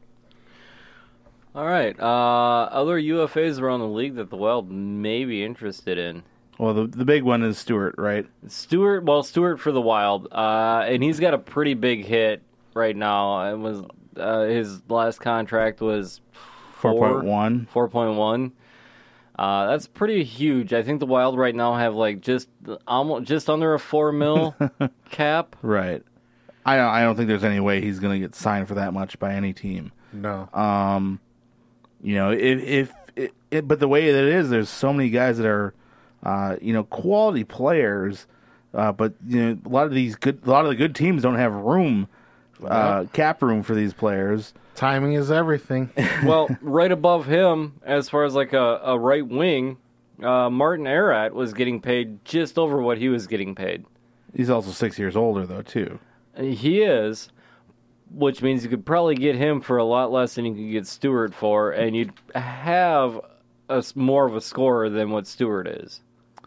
All right. Uh, other U F As around the league that the Wild may be interested in. Well, the the big one is Stewart, right? Stewart, well, Stewart for the Wild, uh, and he's got a pretty big hit right now. It was uh, his last contract was Four point one. four point one. Uh, that's pretty huge. I think the Wild right now have like just almost just under a four mil cap. Right. I don't, I don't think there's any way he's going to get signed for that much by any team. No. Um, you know, if if it, it, but the way that it is, there's so many guys that are, uh, you know, quality players, uh, but you know, a lot of these good, a lot of the good teams don't have room, uh, cap room for these players. Timing is everything. Well, right above him, as far as like a, a right wing, uh, Martin Erat was getting paid just over what he was getting paid. He's also six years older though too. He is, which means you could probably get him for a lot less than you could get Stewart for, and you'd have a, s- more of a scorer than what Stewart is.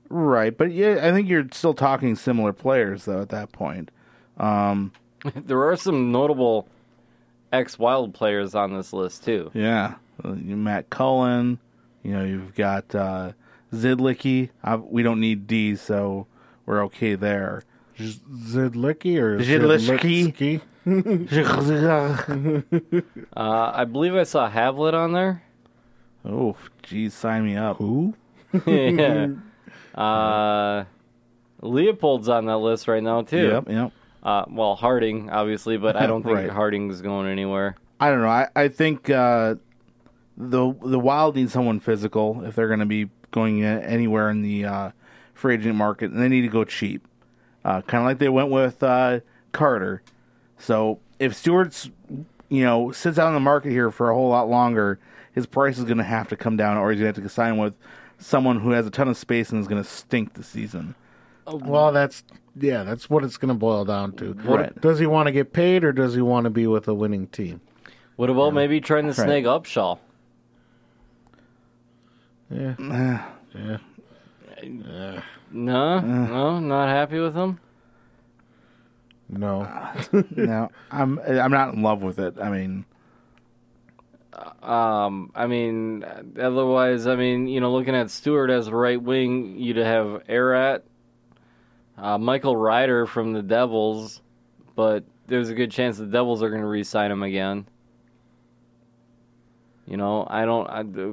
Right, but yeah, I think you're still talking similar players though at that point. Um, There are some notable ex-Wild players on this list too. yeah, uh, Matt Cullen. You know, you've got uh, Zidlicky. Uh, we don't need D, so we're okay there. Zidlicky or Zidlicky? Zidlicky? Uh, I believe I saw Havlet on there. Oh, geez, sign me up. Who? yeah. Uh, Leopold's on that list right now too. Yep, yep. Uh, well, Harding, obviously, but I don't think Right. Harding's going anywhere. I don't know. I, I think uh, the the Wild need someone physical if they're going to be going anywhere in the uh, free agent market, and they need to go cheap. Uh, kind of like they went with uh, Carter. So if Stewart's, you know, sits out on the market here for a whole lot longer, his price is going to have to come down, or he's going to have to sign with someone who has a ton of space and is going to stink this season. Well, that's yeah, that's what it's going to boil down to. Right. Does he want to get paid, or does he want to be with a winning team? What about maybe trying to Right. snag Upshaw? Yeah, yeah. No, no, not happy with him. No, No, I'm I'm not in love with it. I mean, Um, I mean, otherwise, I mean, you know, looking at Stewart as a right wing, you'd have Arat, uh, Michael Ryder from the Devils, but there's a good chance the Devils are going to re-sign him again. You know, I don't. I, It-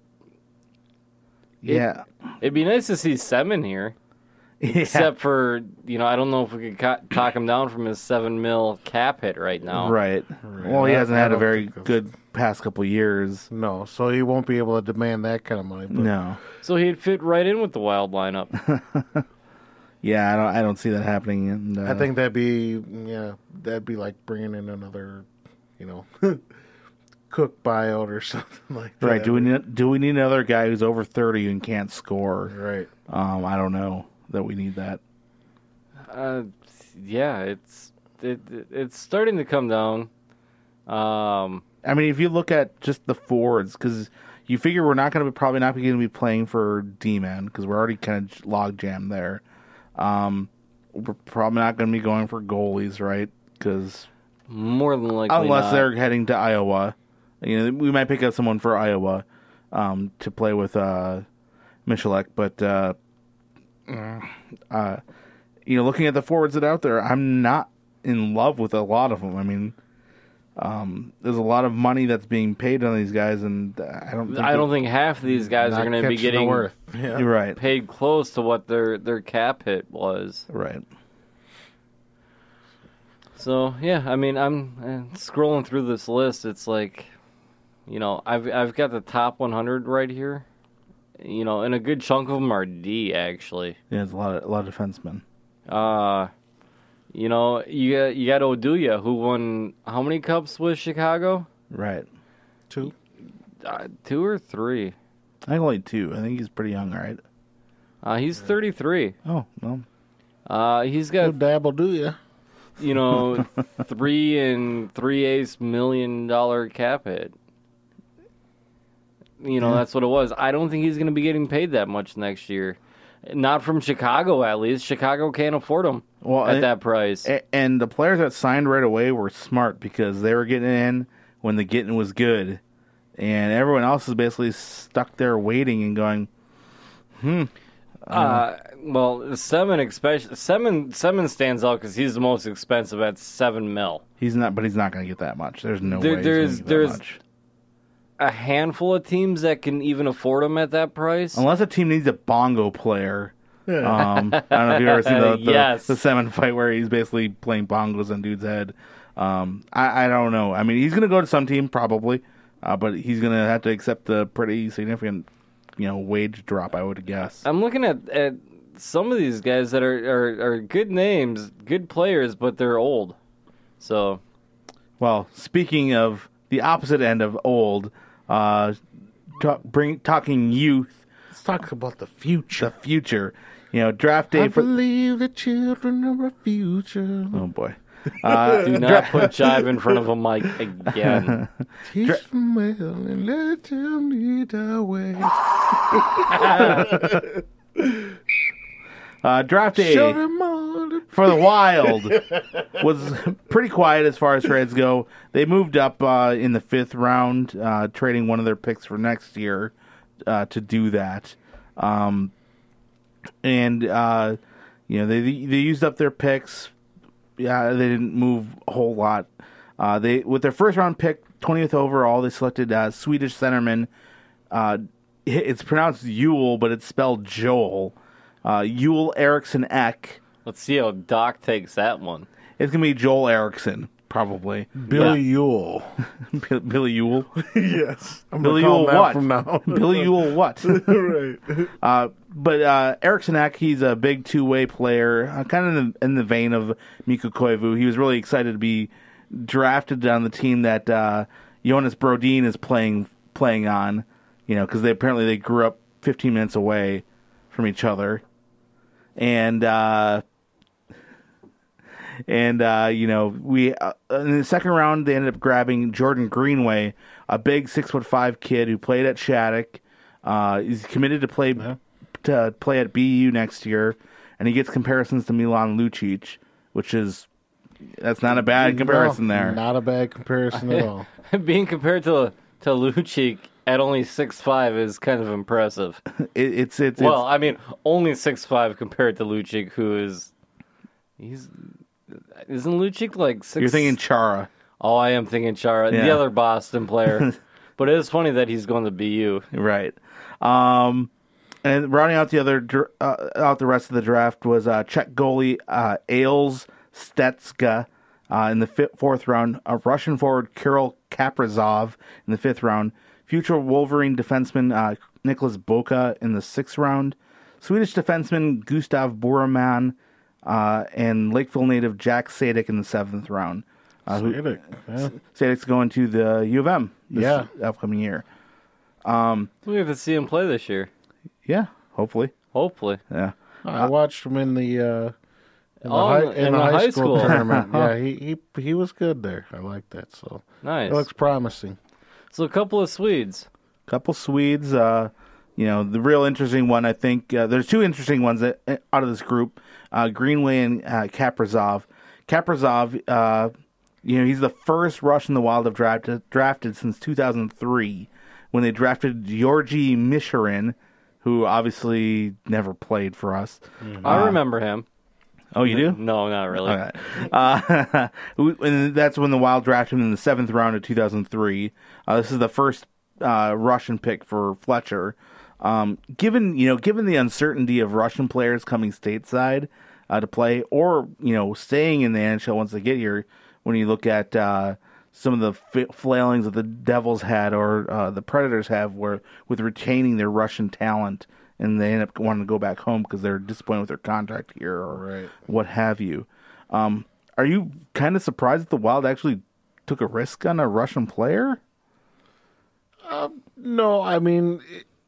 yeah, it'd be nice to see Seven here, yeah. except for, you know, I don't know if we could co- talk him down from his seven mil cap hit right now. Right. Well, he I- hasn't I had a don't very think that's- good past couple years. no. So he won't be able to demand that kind of money. But No. So he'd fit right in with the Wild lineup. Yeah, I don't. I don't see that happening. And, uh, I think that'd be yeah, that'd be like bringing in another, you know, Cook buyout or something like that. right. Do we need? Do we need another guy who's over thirty and can't score? Right. Um, I don't know that we need that. Uh, yeah, it's it, it's starting to come down. Um, I mean, if you look at just the forwards, because you figure we're not going to be probably not going to be playing for D-man because we're already kind of log jammed there. Um, we're probably not going to be going for goalies, right? Because more than likely, unless not. they're heading to Iowa, you know, we might pick up someone for Iowa um, to play with uh, Michalek. But uh, uh, you know, looking at the forwards that are out there, I'm not in love with a lot of them. I mean, um, there's a lot of money that's being paid on these guys, and I don't. Think I don't that- think half of these guys Not are going to be catching the getting worth. Yeah. You're right. paid close to what their their cap hit was. Right. So yeah, I mean, I'm uh, scrolling through this list. It's like, you know, I've I've got the top one hundred right here. You know, and a good chunk of them are D actually. Yeah, there's a lot of a lot of defensemen. Uh, you know, you got you got Oduya, who won how many cups with Chicago? Right. Two. Uh, two or three. I think only two. I think he's pretty young, right? Uh, he's thirty-three. Oh, well. Uh, he's No got dabble, do you? you know three and three eighths million dollar cap hit. You know, Yeah. that's what it was. I don't think he's going to be getting paid that much next year. Not from Chicago, at least. Chicago can't afford him Well, at and- that price. A- And the players that signed right away were smart because they were getting in when the getting was good. And everyone else is basically stuck there waiting and going, Uh, well, Seven especially Seven Seven stands out because he's the most expensive at seven mil. he's not, but he's not going to get that much. There's no There- way there's- he's going to there's- get that much. A handful of teams that can even afford him at that price. Unless a team needs a bongo player. Um, I don't know if you've ever seen the, the, Yes. the Seven fight where he's basically playing bongos on dude's head. Um, I, I don't know. I mean, he's going to go to some team probably, uh, but he's going to have to accept a pretty significant, you know, wage drop, I would guess. I'm looking at, at some of these guys that are, are, are good names, good players, but they're old. So, Well, speaking of the opposite end of old, uh, talk, bring talking youth, Let's talk about the future. the future. You know, draft day I for. believe the children are our future. Oh boy. Uh, do not put Jive in front of a mic again. Teach them well and let them lead our way. Uh, draft day for the Wild was pretty quiet as far as trades go. They moved up uh, in the fifth round, uh, trading one of their picks for next year uh, to do that. Um, and uh, you know they they used up their picks. Yeah, they didn't move a whole lot. Uh, they with their first round pick, twentieth overall, they selected uh, Swedish centerman. Uh, it's pronounced Yule, but it's spelled Joel. Uh, Yule Eriksson Ek. Let's see how Doc takes that one. It's gonna be Joel Eriksson, probably. Billy yeah. Yule. Billy Yule. Yes. I'm Billy Yule what? From now. Billy Yule what? Right. Uh, but uh, Eriksson Ek, he's a big two-way player, uh, kind of in the, in the vein of Mikko Koivu. He was really excited to be drafted on the team that uh, Jonas Brodin is playing playing on. You know, because they apparently they grew up fifteen minutes away from each other. And, uh, and uh, you know, we uh, in the second round, they ended up grabbing Jordan Greenway, a big six foot five kid who played at Shattuck. Uh, he's committed to play yeah. to play at B U next year, and he gets comparisons to Milan Lucic, which is that's not a bad comparison no, there. Not a bad comparison at all. Being compared to to Lucic at only six five is kind of impressive. It, it's it's well, it's, I mean, only six five compared to Lucic, who is he's isn't Lucic like six? You're thinking Chara. Oh, I am thinking Chara, Yeah. the other Boston player. But it is funny that he's going to B U. Right. Um, and rounding out the other dr- uh, out the rest of the draft was uh, Czech goalie uh, Ales Stetska uh, in the fifth, fourth round. Uh, Russian forward Kirill Kaprizov in the fifth round. Future Wolverine defenseman uh, Nicholas Boka in the sixth round. Swedish defenseman Gustav Bormann uh, and Lakeville native Jack Sadek in the seventh round. Uh, Sadek, yeah. Sadek's going to the U of M this yeah. upcoming year. Um, we have to see him play this year. Yeah, hopefully. Hopefully. Yeah. I watched him in the uh, in the, Oh, high, in in the the high, high school, school. tournament. Yeah, he, he he was good there. I like that. So Nice. it looks promising. So a couple of Swedes. Couple Swedes. Uh, you know, the real interesting one, I think, uh, there's two interesting ones that, out of this group, uh, Greenway and uh, Kaprizov. Kaprizov, uh, you know, he's the first Russian the Wild have drafted, drafted since two thousand three when they drafted Georgi Misharin, who obviously never played for us. Mm-hmm. I uh, remember him. Oh, you do? No, not really. Okay. Uh, and that's when the Wild drafted him in the seventh round of two thousand three. Uh, this is the first uh, Russian pick for Fletcher. Um, given you know, given the uncertainty of Russian players coming stateside uh, to play, or you know, staying in the N H L once they get here, when you look at uh, some of the f- flailings that the Devils had or uh, the Predators have, where with retaining their Russian talent. And they end up wanting to go back home because they're disappointed with their contract here or right. what have you. Um, are you kind of surprised that the Wild actually took a risk on a Russian player? Uh, no, I mean,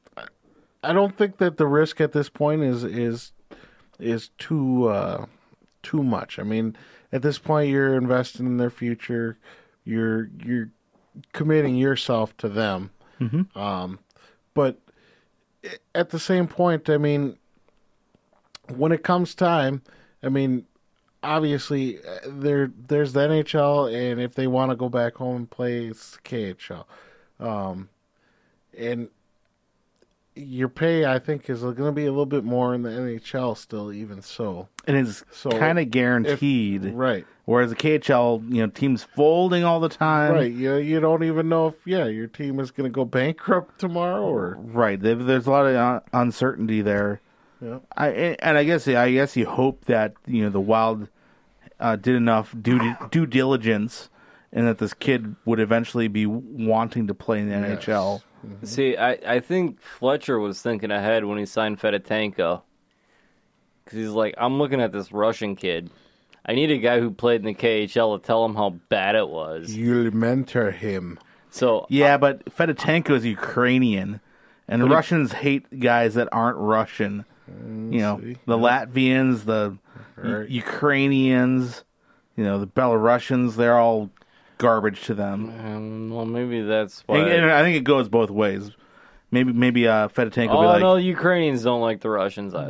I don't think that the risk at this point is is is too uh, too much. I mean, at this point, you're investing in their future. You're you're committing yourself to them. Mm-hmm. Um, but at the same point, I mean, when it comes time, I mean, obviously there there's the N H L, and if they want to go back home and play, it's the K H L. Um, and your pay, I think, is going to be a little bit more in the N H L still, even so. And it's so kind of guaranteed. If, right. Whereas the K H L, you know, teams folding all the time. Right. You, you don't even know if, yeah, your team is going to go bankrupt tomorrow or... Right. There's a lot of uh, uncertainty there. Yeah. I And I guess I guess you hope that, you know, the Wild uh, did enough due, due diligence and that this kid would eventually be wanting to play in the yes. N H L. Mm-hmm. See, I, I think Fletcher was thinking ahead when he signed Fedotenko. Because he's like, I'm looking at this Russian kid. I need a guy who played in the K H L to tell him how bad it was. You'll mentor him. So Yeah, uh, but Fedotenko is Ukrainian. And but Russians he, hate guys that aren't Russian. Mm, you know, see? the yeah. Latvians, the right. U- Ukrainians, you know, the Belarusians, they're all garbage to them. Um, well, maybe that's why. And, and I think it goes both ways. Maybe maybe uh, Fedotenko oh, will be like... no, Ukrainians don't like the Russians either.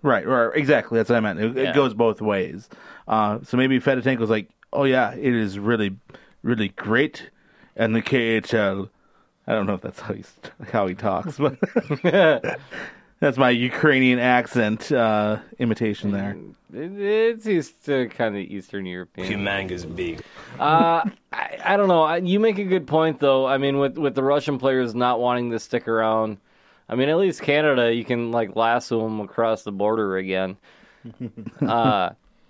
Right, right, exactly. That's what I meant. It, Yeah. it goes both ways. Uh, so maybe Fedotenko's like, oh yeah, it is really, really great, and the K H L. I don't know if that's how he how he talks, but that's my Ukrainian accent uh, imitation there. It, it's East, uh, kind of Eastern European. Humongous big. Uh, I, I don't know. I, you make a good point, though. I mean, with with the Russian players not wanting to stick around, I mean, at least Canada, you can like lasso them across the border again. uh,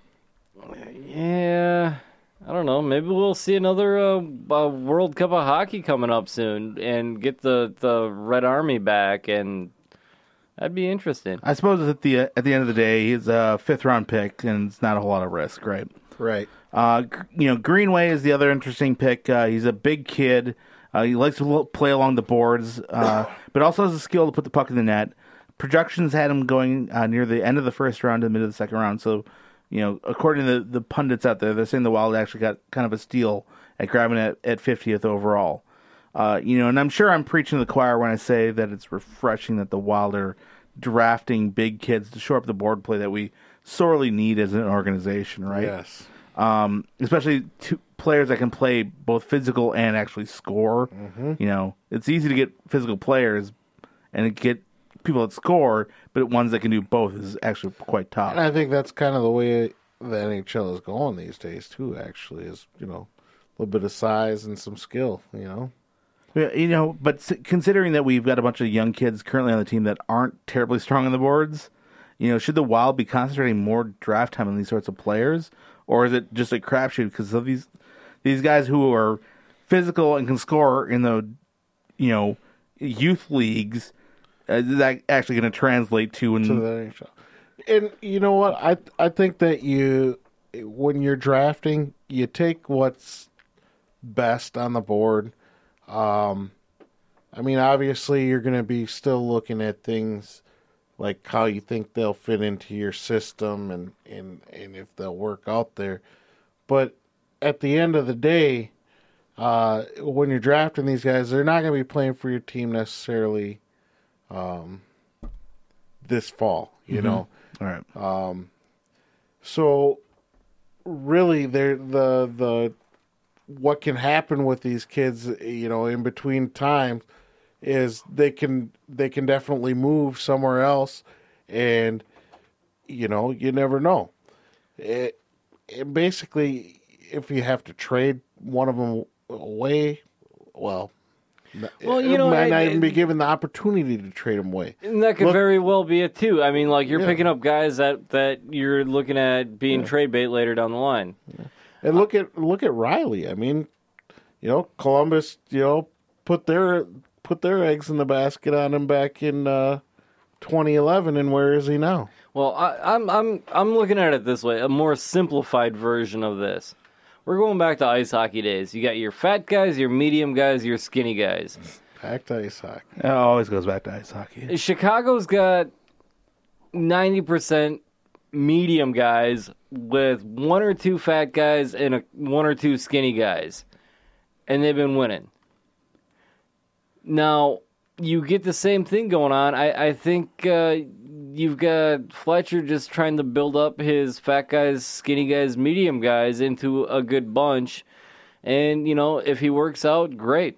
yeah, I don't know. Maybe we'll see another uh, uh, World Cup of hockey coming up soon, and get the, the Red Army back, and that'd be interesting. I suppose at the at the end of the day, he's a fifth round pick, and it's not a whole lot of risk, right? Right. Uh, you know, Greenway is the other interesting pick. Uh, he's a big kid. Uh, he likes to play along the boards, uh, but also has the skill to put the puck in the net. Projections had him going uh, near the end of the first round to the mid of the second round. So, you know, according to the, the pundits out there, they're saying the Wild actually got kind of a steal at grabbing it at fiftieth overall. Uh, you know, and I'm sure I'm preaching to the choir when I say that it's refreshing that the Wild are drafting big kids to shore up the board play that we sorely need as an organization, right? Yes. Um, especially two players that can play both physical and actually score. Mm-hmm. You know, it's easy to get physical players and get people that score, but ones that can do both is actually quite tough. And I think that's kind of the way the N H L is going these days, too, actually, is, you know, a little bit of size and some skill, you know? Yeah, you know, but s- considering that we've got a bunch of young kids currently on the team that aren't terribly strong on the boards, you know, should the Wild be concentrating more draft time on these sorts of players? Or is it just a crapshoot because of these these guys who are physical and can score in the, you know, youth leagues? Uh, is that actually going to translate to? In, To the N H L. And you know what? I I think that you, when you're drafting, you take what's best on the board. Um, I mean, obviously, you're going to be still looking at things like how you think they'll fit into your system and, and, and if they'll work out there. But at the end of the day, uh, when you're drafting these guys, they're not going to be playing for your team necessarily um, this fall, you Mm-hmm. know. All right. Um, so really, they're the the what can happen with these kids, you know, in between times, is they can they can definitely move somewhere else, and you know, you never know. It, it basically, if you have to trade one of them away, well. Well, it you know, might I- not even be I- given the opportunity to trade them away. And that could Look- very well be it too. I mean, like you're Yeah. picking up guys that, that you're looking at being trade bait later down the line. And look at look at Riley. I mean, you know, Columbus, you know, put their put their eggs in the basket on him back in uh, twenty eleven, and where is he now? Well, I, I'm I'm I'm looking at it this way: a more simplified version of this. We're going back to ice hockey days. You got your fat guys, your medium guys, your skinny guys. Back to ice hockey. It always goes back to ice hockey. Chicago's got ninety percent medium guys with one or two fat guys and a, one or two skinny guys. And they've been winning. Now, you get the same thing going on. I, I think uh, you've got Fletcher just trying to build up his fat guys, skinny guys, medium guys into a good bunch. And, you know, if he works out, great.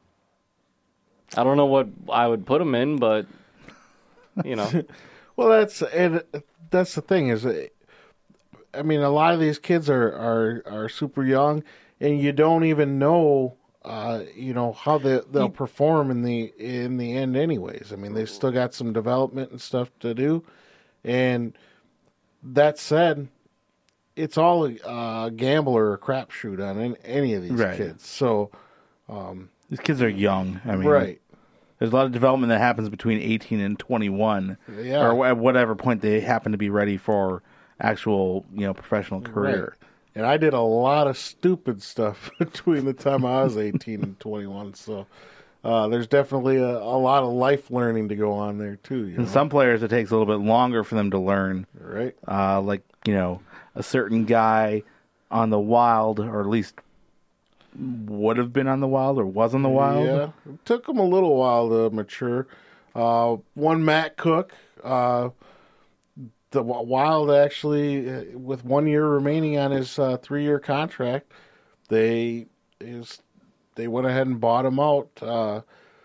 I don't know what I would put him in, but, you know. Well, that's and that's the thing is, I mean, a lot of these kids are are, are super young, and you don't even know, uh, you know, how they they'll perform in the in the end. Anyways, I mean, they've still got some development and stuff to do, and that said, it's all a uh, gamble or a crapshoot on any, any of these Right. kids. So, These kids are young. I mean, right. there's a lot of development that happens between eighteen and twenty-one, Yeah. or at whatever point they happen to be ready for actual, you know, professional career. Right. And I did a lot of stupid stuff between the time I was eighteen and twenty-one. So uh, there's definitely a, a lot of life learning to go on there, too. You And know? some players, it takes a little bit longer for them to learn. Right. Uh, like, you know, a certain guy on the Wild, or at least would have been on the Wild or was on the Wild. Yeah. It took them a little while to mature. Uh, one Matt Cook, uh, the Wild actually, uh, with one year remaining on his uh, three-year contract, they is they went ahead and bought him out. Uh,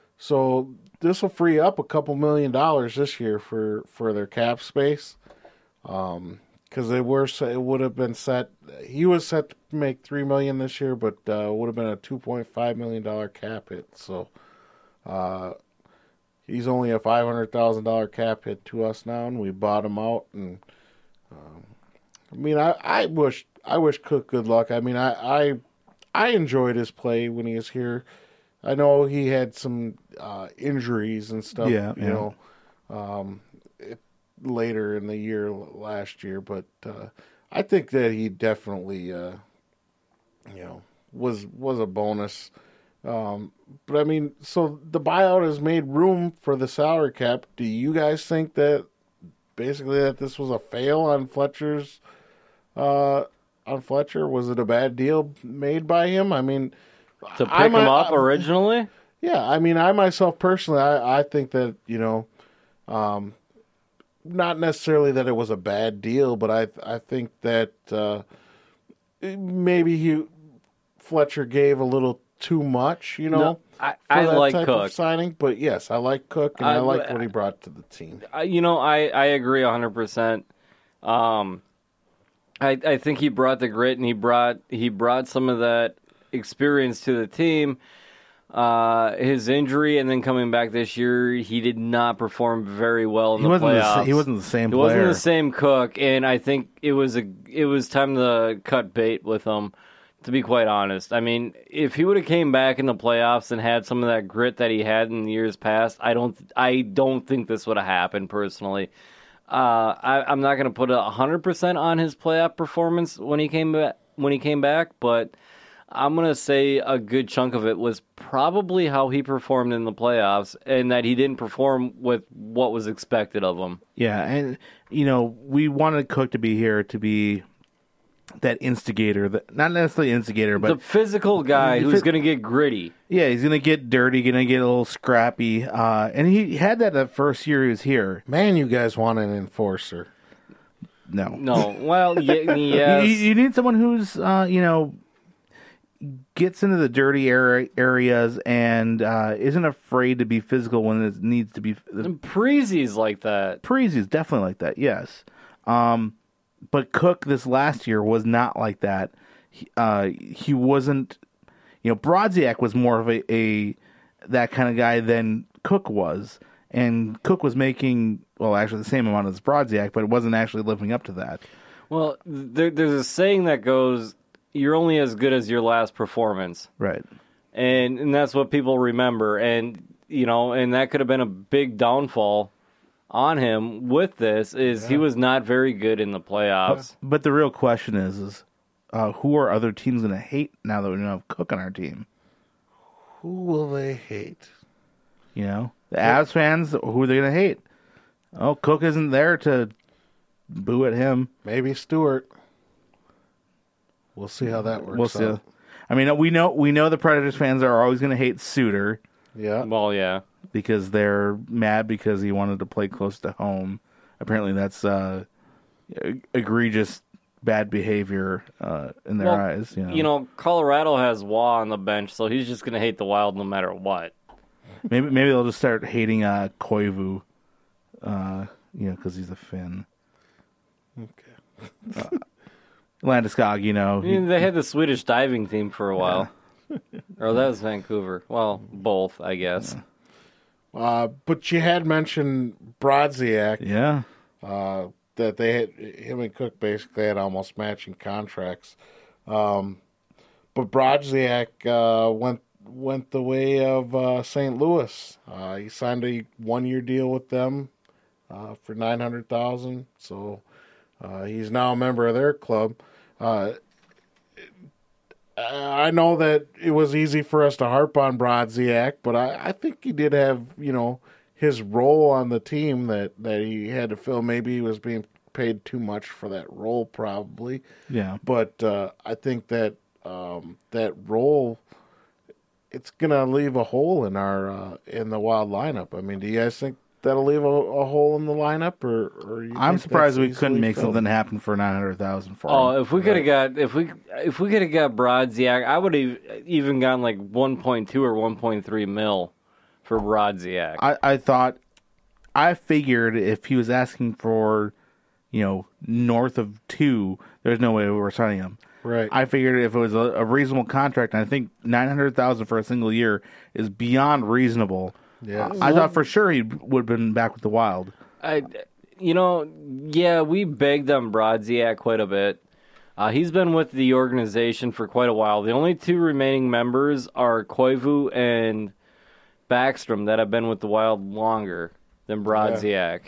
so this will free up a couple million dollars this year for, for their cap space. Um, because they were it would have been set. He was set to make three million this year, but uh, would have been a two point five million dollar cap hit. So. Uh, He's only a five hundred thousand dollar cap hit to us now, and we bought him out. And um, I mean, I, I wish I wish Cook good luck. I mean, I, I I enjoyed his play when he was here. I know he had some uh, injuries and stuff. Yeah, you yeah. know, um, it, later in the year last year, but uh, I think that he definitely, uh, you know, was was a bonus. Um, but I mean, so the buyout has made room for the salary cap. Do you guys think that basically that this was a fail on Fletcher's, uh, on Fletcher? Was it a bad deal made by him? I mean, To pick I him might- up I- originally? Yeah, I mean, I myself personally, I, I think that, you know, um, not necessarily that it was a bad deal, but I I think that uh, maybe he Fletcher gave a little too much, you know. No, I, for I that like type Cook. of signing, but yes, I like Cook, and I, I- like what he brought to the team. I- you know, I, I agree one hundred percent. Um, I I think he brought the grit, and he brought he brought some of that experience to the team. Uh, his injury and then coming back this year, he did not perform very well in He the wasn't the, playoffs. sa- he wasn't the same He player. wasn't the same Cook, and I think it was a it was time to cut bait with him. To be quite honest, I mean, if he would have came back in the playoffs and had some of that grit that he had in years past, I don't I don't think this would have happened personally. Uh, I, I'm not going to put a hundred percent on his playoff performance when he came back. When he came back, but I'm going to say a good chunk of it was probably how he performed in the playoffs, and that he didn't perform with what was expected of him. Yeah, and you know, we wanted Cook to be here to be that instigator, that not necessarily instigator, but the physical guy The who's phys- going to get gritty. yeah, he's gonna get dirty, gonna get a little scrappy, uh, and he had that the first year he was here. Man, you guys want an enforcer. No, No, well, y- yes. you, you need someone who's uh, you know gets into the dirty area, areas and uh, isn't afraid to be physical when it needs to be. Preezy's like that. Parisi's definitely like that, yes. Um, but Cook this last year was not like that. He, uh, he wasn't, you know, Brodziak was more of a, a that kind of guy than Cook was. And Cook was making, well, actually the same amount as Brodziak, but it wasn't actually living up to that. Well, there, there's a saying that goes, "You're only as good as your last performance," Right. and and that's what people remember. And you know, and that could have been a big downfall on him with this. Is he was not very good in the playoffs. But the real question is, is uh, who are other teams going to hate now that we don't have Cook on our team? Who will they hate? You know, the Avs fans, who are they going to hate? Oh, Cook isn't there to boo at him. Maybe Stewart. We'll see how that works We'll see. out. I mean, we know we know the Predators fans are always going to hate Suter Yeah. Well, yeah. because they're mad because he wanted to play close to home. Apparently, that's uh, egregious bad behavior uh, in their Well, eyes. You know, You know, Colorado has Waugh on the bench, so he's just going to hate the Wild no matter what. maybe maybe they'll just start hating uh, Koivu, uh, you know, because he's a Finn. Okay. Landeskog, you know, I mean, they had the Swedish diving team for a while. Or that was Vancouver. Well, both, I guess. Uh, but you had mentioned Brodziak. yeah. Uh, that they had, him and Cook basically had almost matching contracts. Um, but Brodziak uh, went went the way of uh, Saint Louis. Uh, he signed a one year deal with them uh, for nine hundred thousand dollars. So uh, he's now a member of their club. Uh, I know that it was easy for us to harp on Brodziak, but I, I think he did have, you know, his role on the team that, that he had to fill. Maybe he was being paid too much for that role, probably. Yeah. But uh, I think that um, that role, it's gonna leave a hole in our uh, in the Wild lineup. I mean, do you guys think that'll leave a, a hole in the lineup, or, or you I'm think surprised that's we couldn't easily make filled? something happen for nine hundred thousand for Oh, him. if we could have got if we if we could have got Brodziak, I would have even gotten like one point two or one point three mil for Brodziak. I, I thought, I figured if he was asking for, you know, north of two, there's no way we were signing him. Right. I figured if it was a, a reasonable contract, and I think nine hundred thousand for a single year is beyond reasonable. Yeah. I thought for sure he would have been back with the Wild. I, you know, yeah, we begged on Brodziak quite a bit. Uh, he's been with the organization for quite a while. The only two remaining members are Koivu and Backstrom that have been with the Wild longer than Brodziak.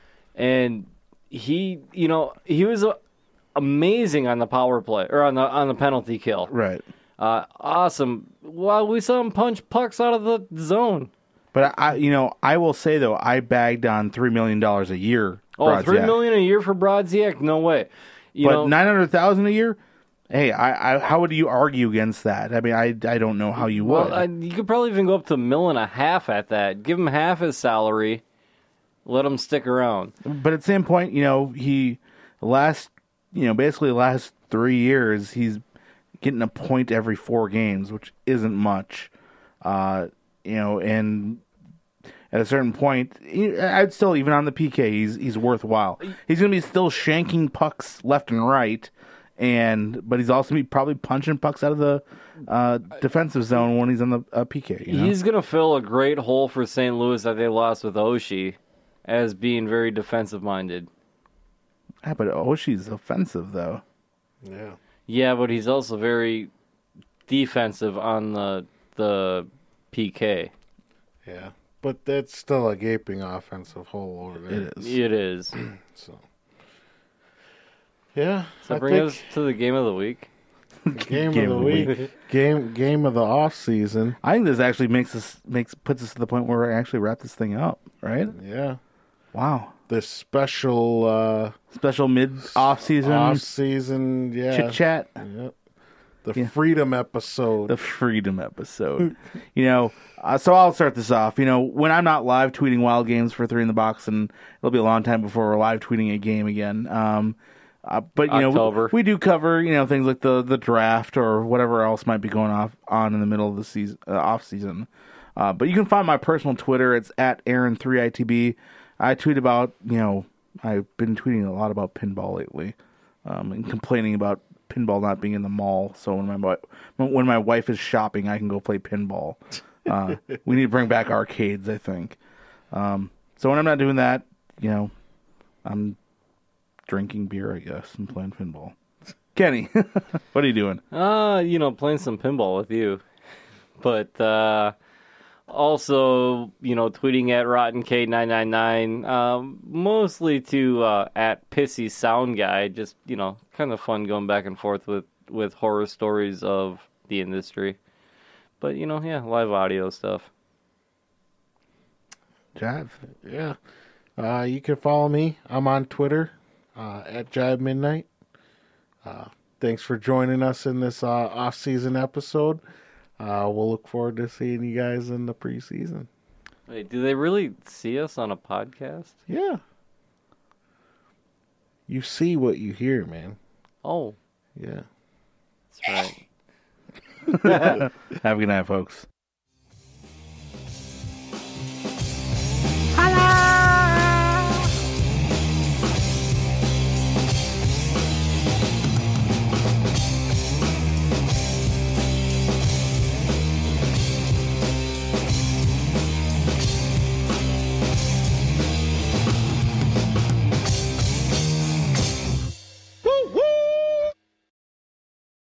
And he, you know, he was uh, amazing on the power play, or on the on the penalty kill. Right. Uh, awesome. Well, we saw him punch pucks out of the zone. But I, you know, I will say though, I bagged on three million dollars a year. Oh, three Brodziak. million a year for Brodziak? No way. You But know, nine hundred thousand a year. Hey, I, I, how would you argue against that? I mean, I, I don't know how you would. well, I, you could probably even go up to a mill and a half at that. Give him half his salary. Let him stick around. But at the same point, you know, he last, you know, basically the last three years, he's getting a point every four games, which isn't much. Uh, you know, and at a certain point, he- I'd still, even on the P K, he's he's worthwhile. He's going to be still shanking pucks left and right, and but he's also be probably punching pucks out of the uh, defensive zone when he's on the uh, P K. You know? He's going to fill a great hole for Saint Louis that they lost with Oshie as being very defensive-minded. Yeah, but Oshie's offensive, though. Yeah. Yeah, but he's also very defensive on the the P K. Yeah. But that's still a gaping offensive hole over there. It is. It is. So. Yeah. So I bring think us to the game of the week. game, Game of the week. game game of the off season. I think this actually makes us makes puts us to the point where we actually wrap this thing up, right? Yeah. Wow. This special uh Special mid off season off season, yeah. chit chat. Yep. The Yeah. freedom episode. The freedom episode. you know, uh, so I'll start this off. You know, when I'm not live tweeting wild games for Three in the Box, and it'll be a long time before we're live tweeting a game again. Um, uh, but you October. know, we, we do cover you know things like the the draft or whatever else might be going off on in the middle of the season, uh, off season. Uh, but you can find my personal Twitter. It's at Aaron three I T B. I tweet about you know I've been tweeting a lot about pinball lately, um, and complaining about pinball not being in the mall. So when my wi- when my wife is shopping, I can go play pinball. Uh, we need to bring back arcades, I think. Um, so when I'm not doing that, you know, I'm drinking beer, I guess, and playing pinball. Kenny, what are you doing? Uh, you know, playing some pinball with you. But uh, also, you know, tweeting at Rotten K nine nine nine, um, mostly to uh, at Pissy Sound Guy. Just, you know, kind of fun going back and forth with, with horror stories of the industry. But, you know, yeah, live audio stuff. Jive. Yeah. Uh, you can follow me. I'm on Twitter uh, at Jive Midnight. Uh, thanks for joining us in this uh, off-season episode. Uh, we'll look forward to seeing you guys in the preseason. Wait, do they really see us on a podcast? Yeah. You see what you hear, man. Oh, Yeah. that's right. Have a good night, folks.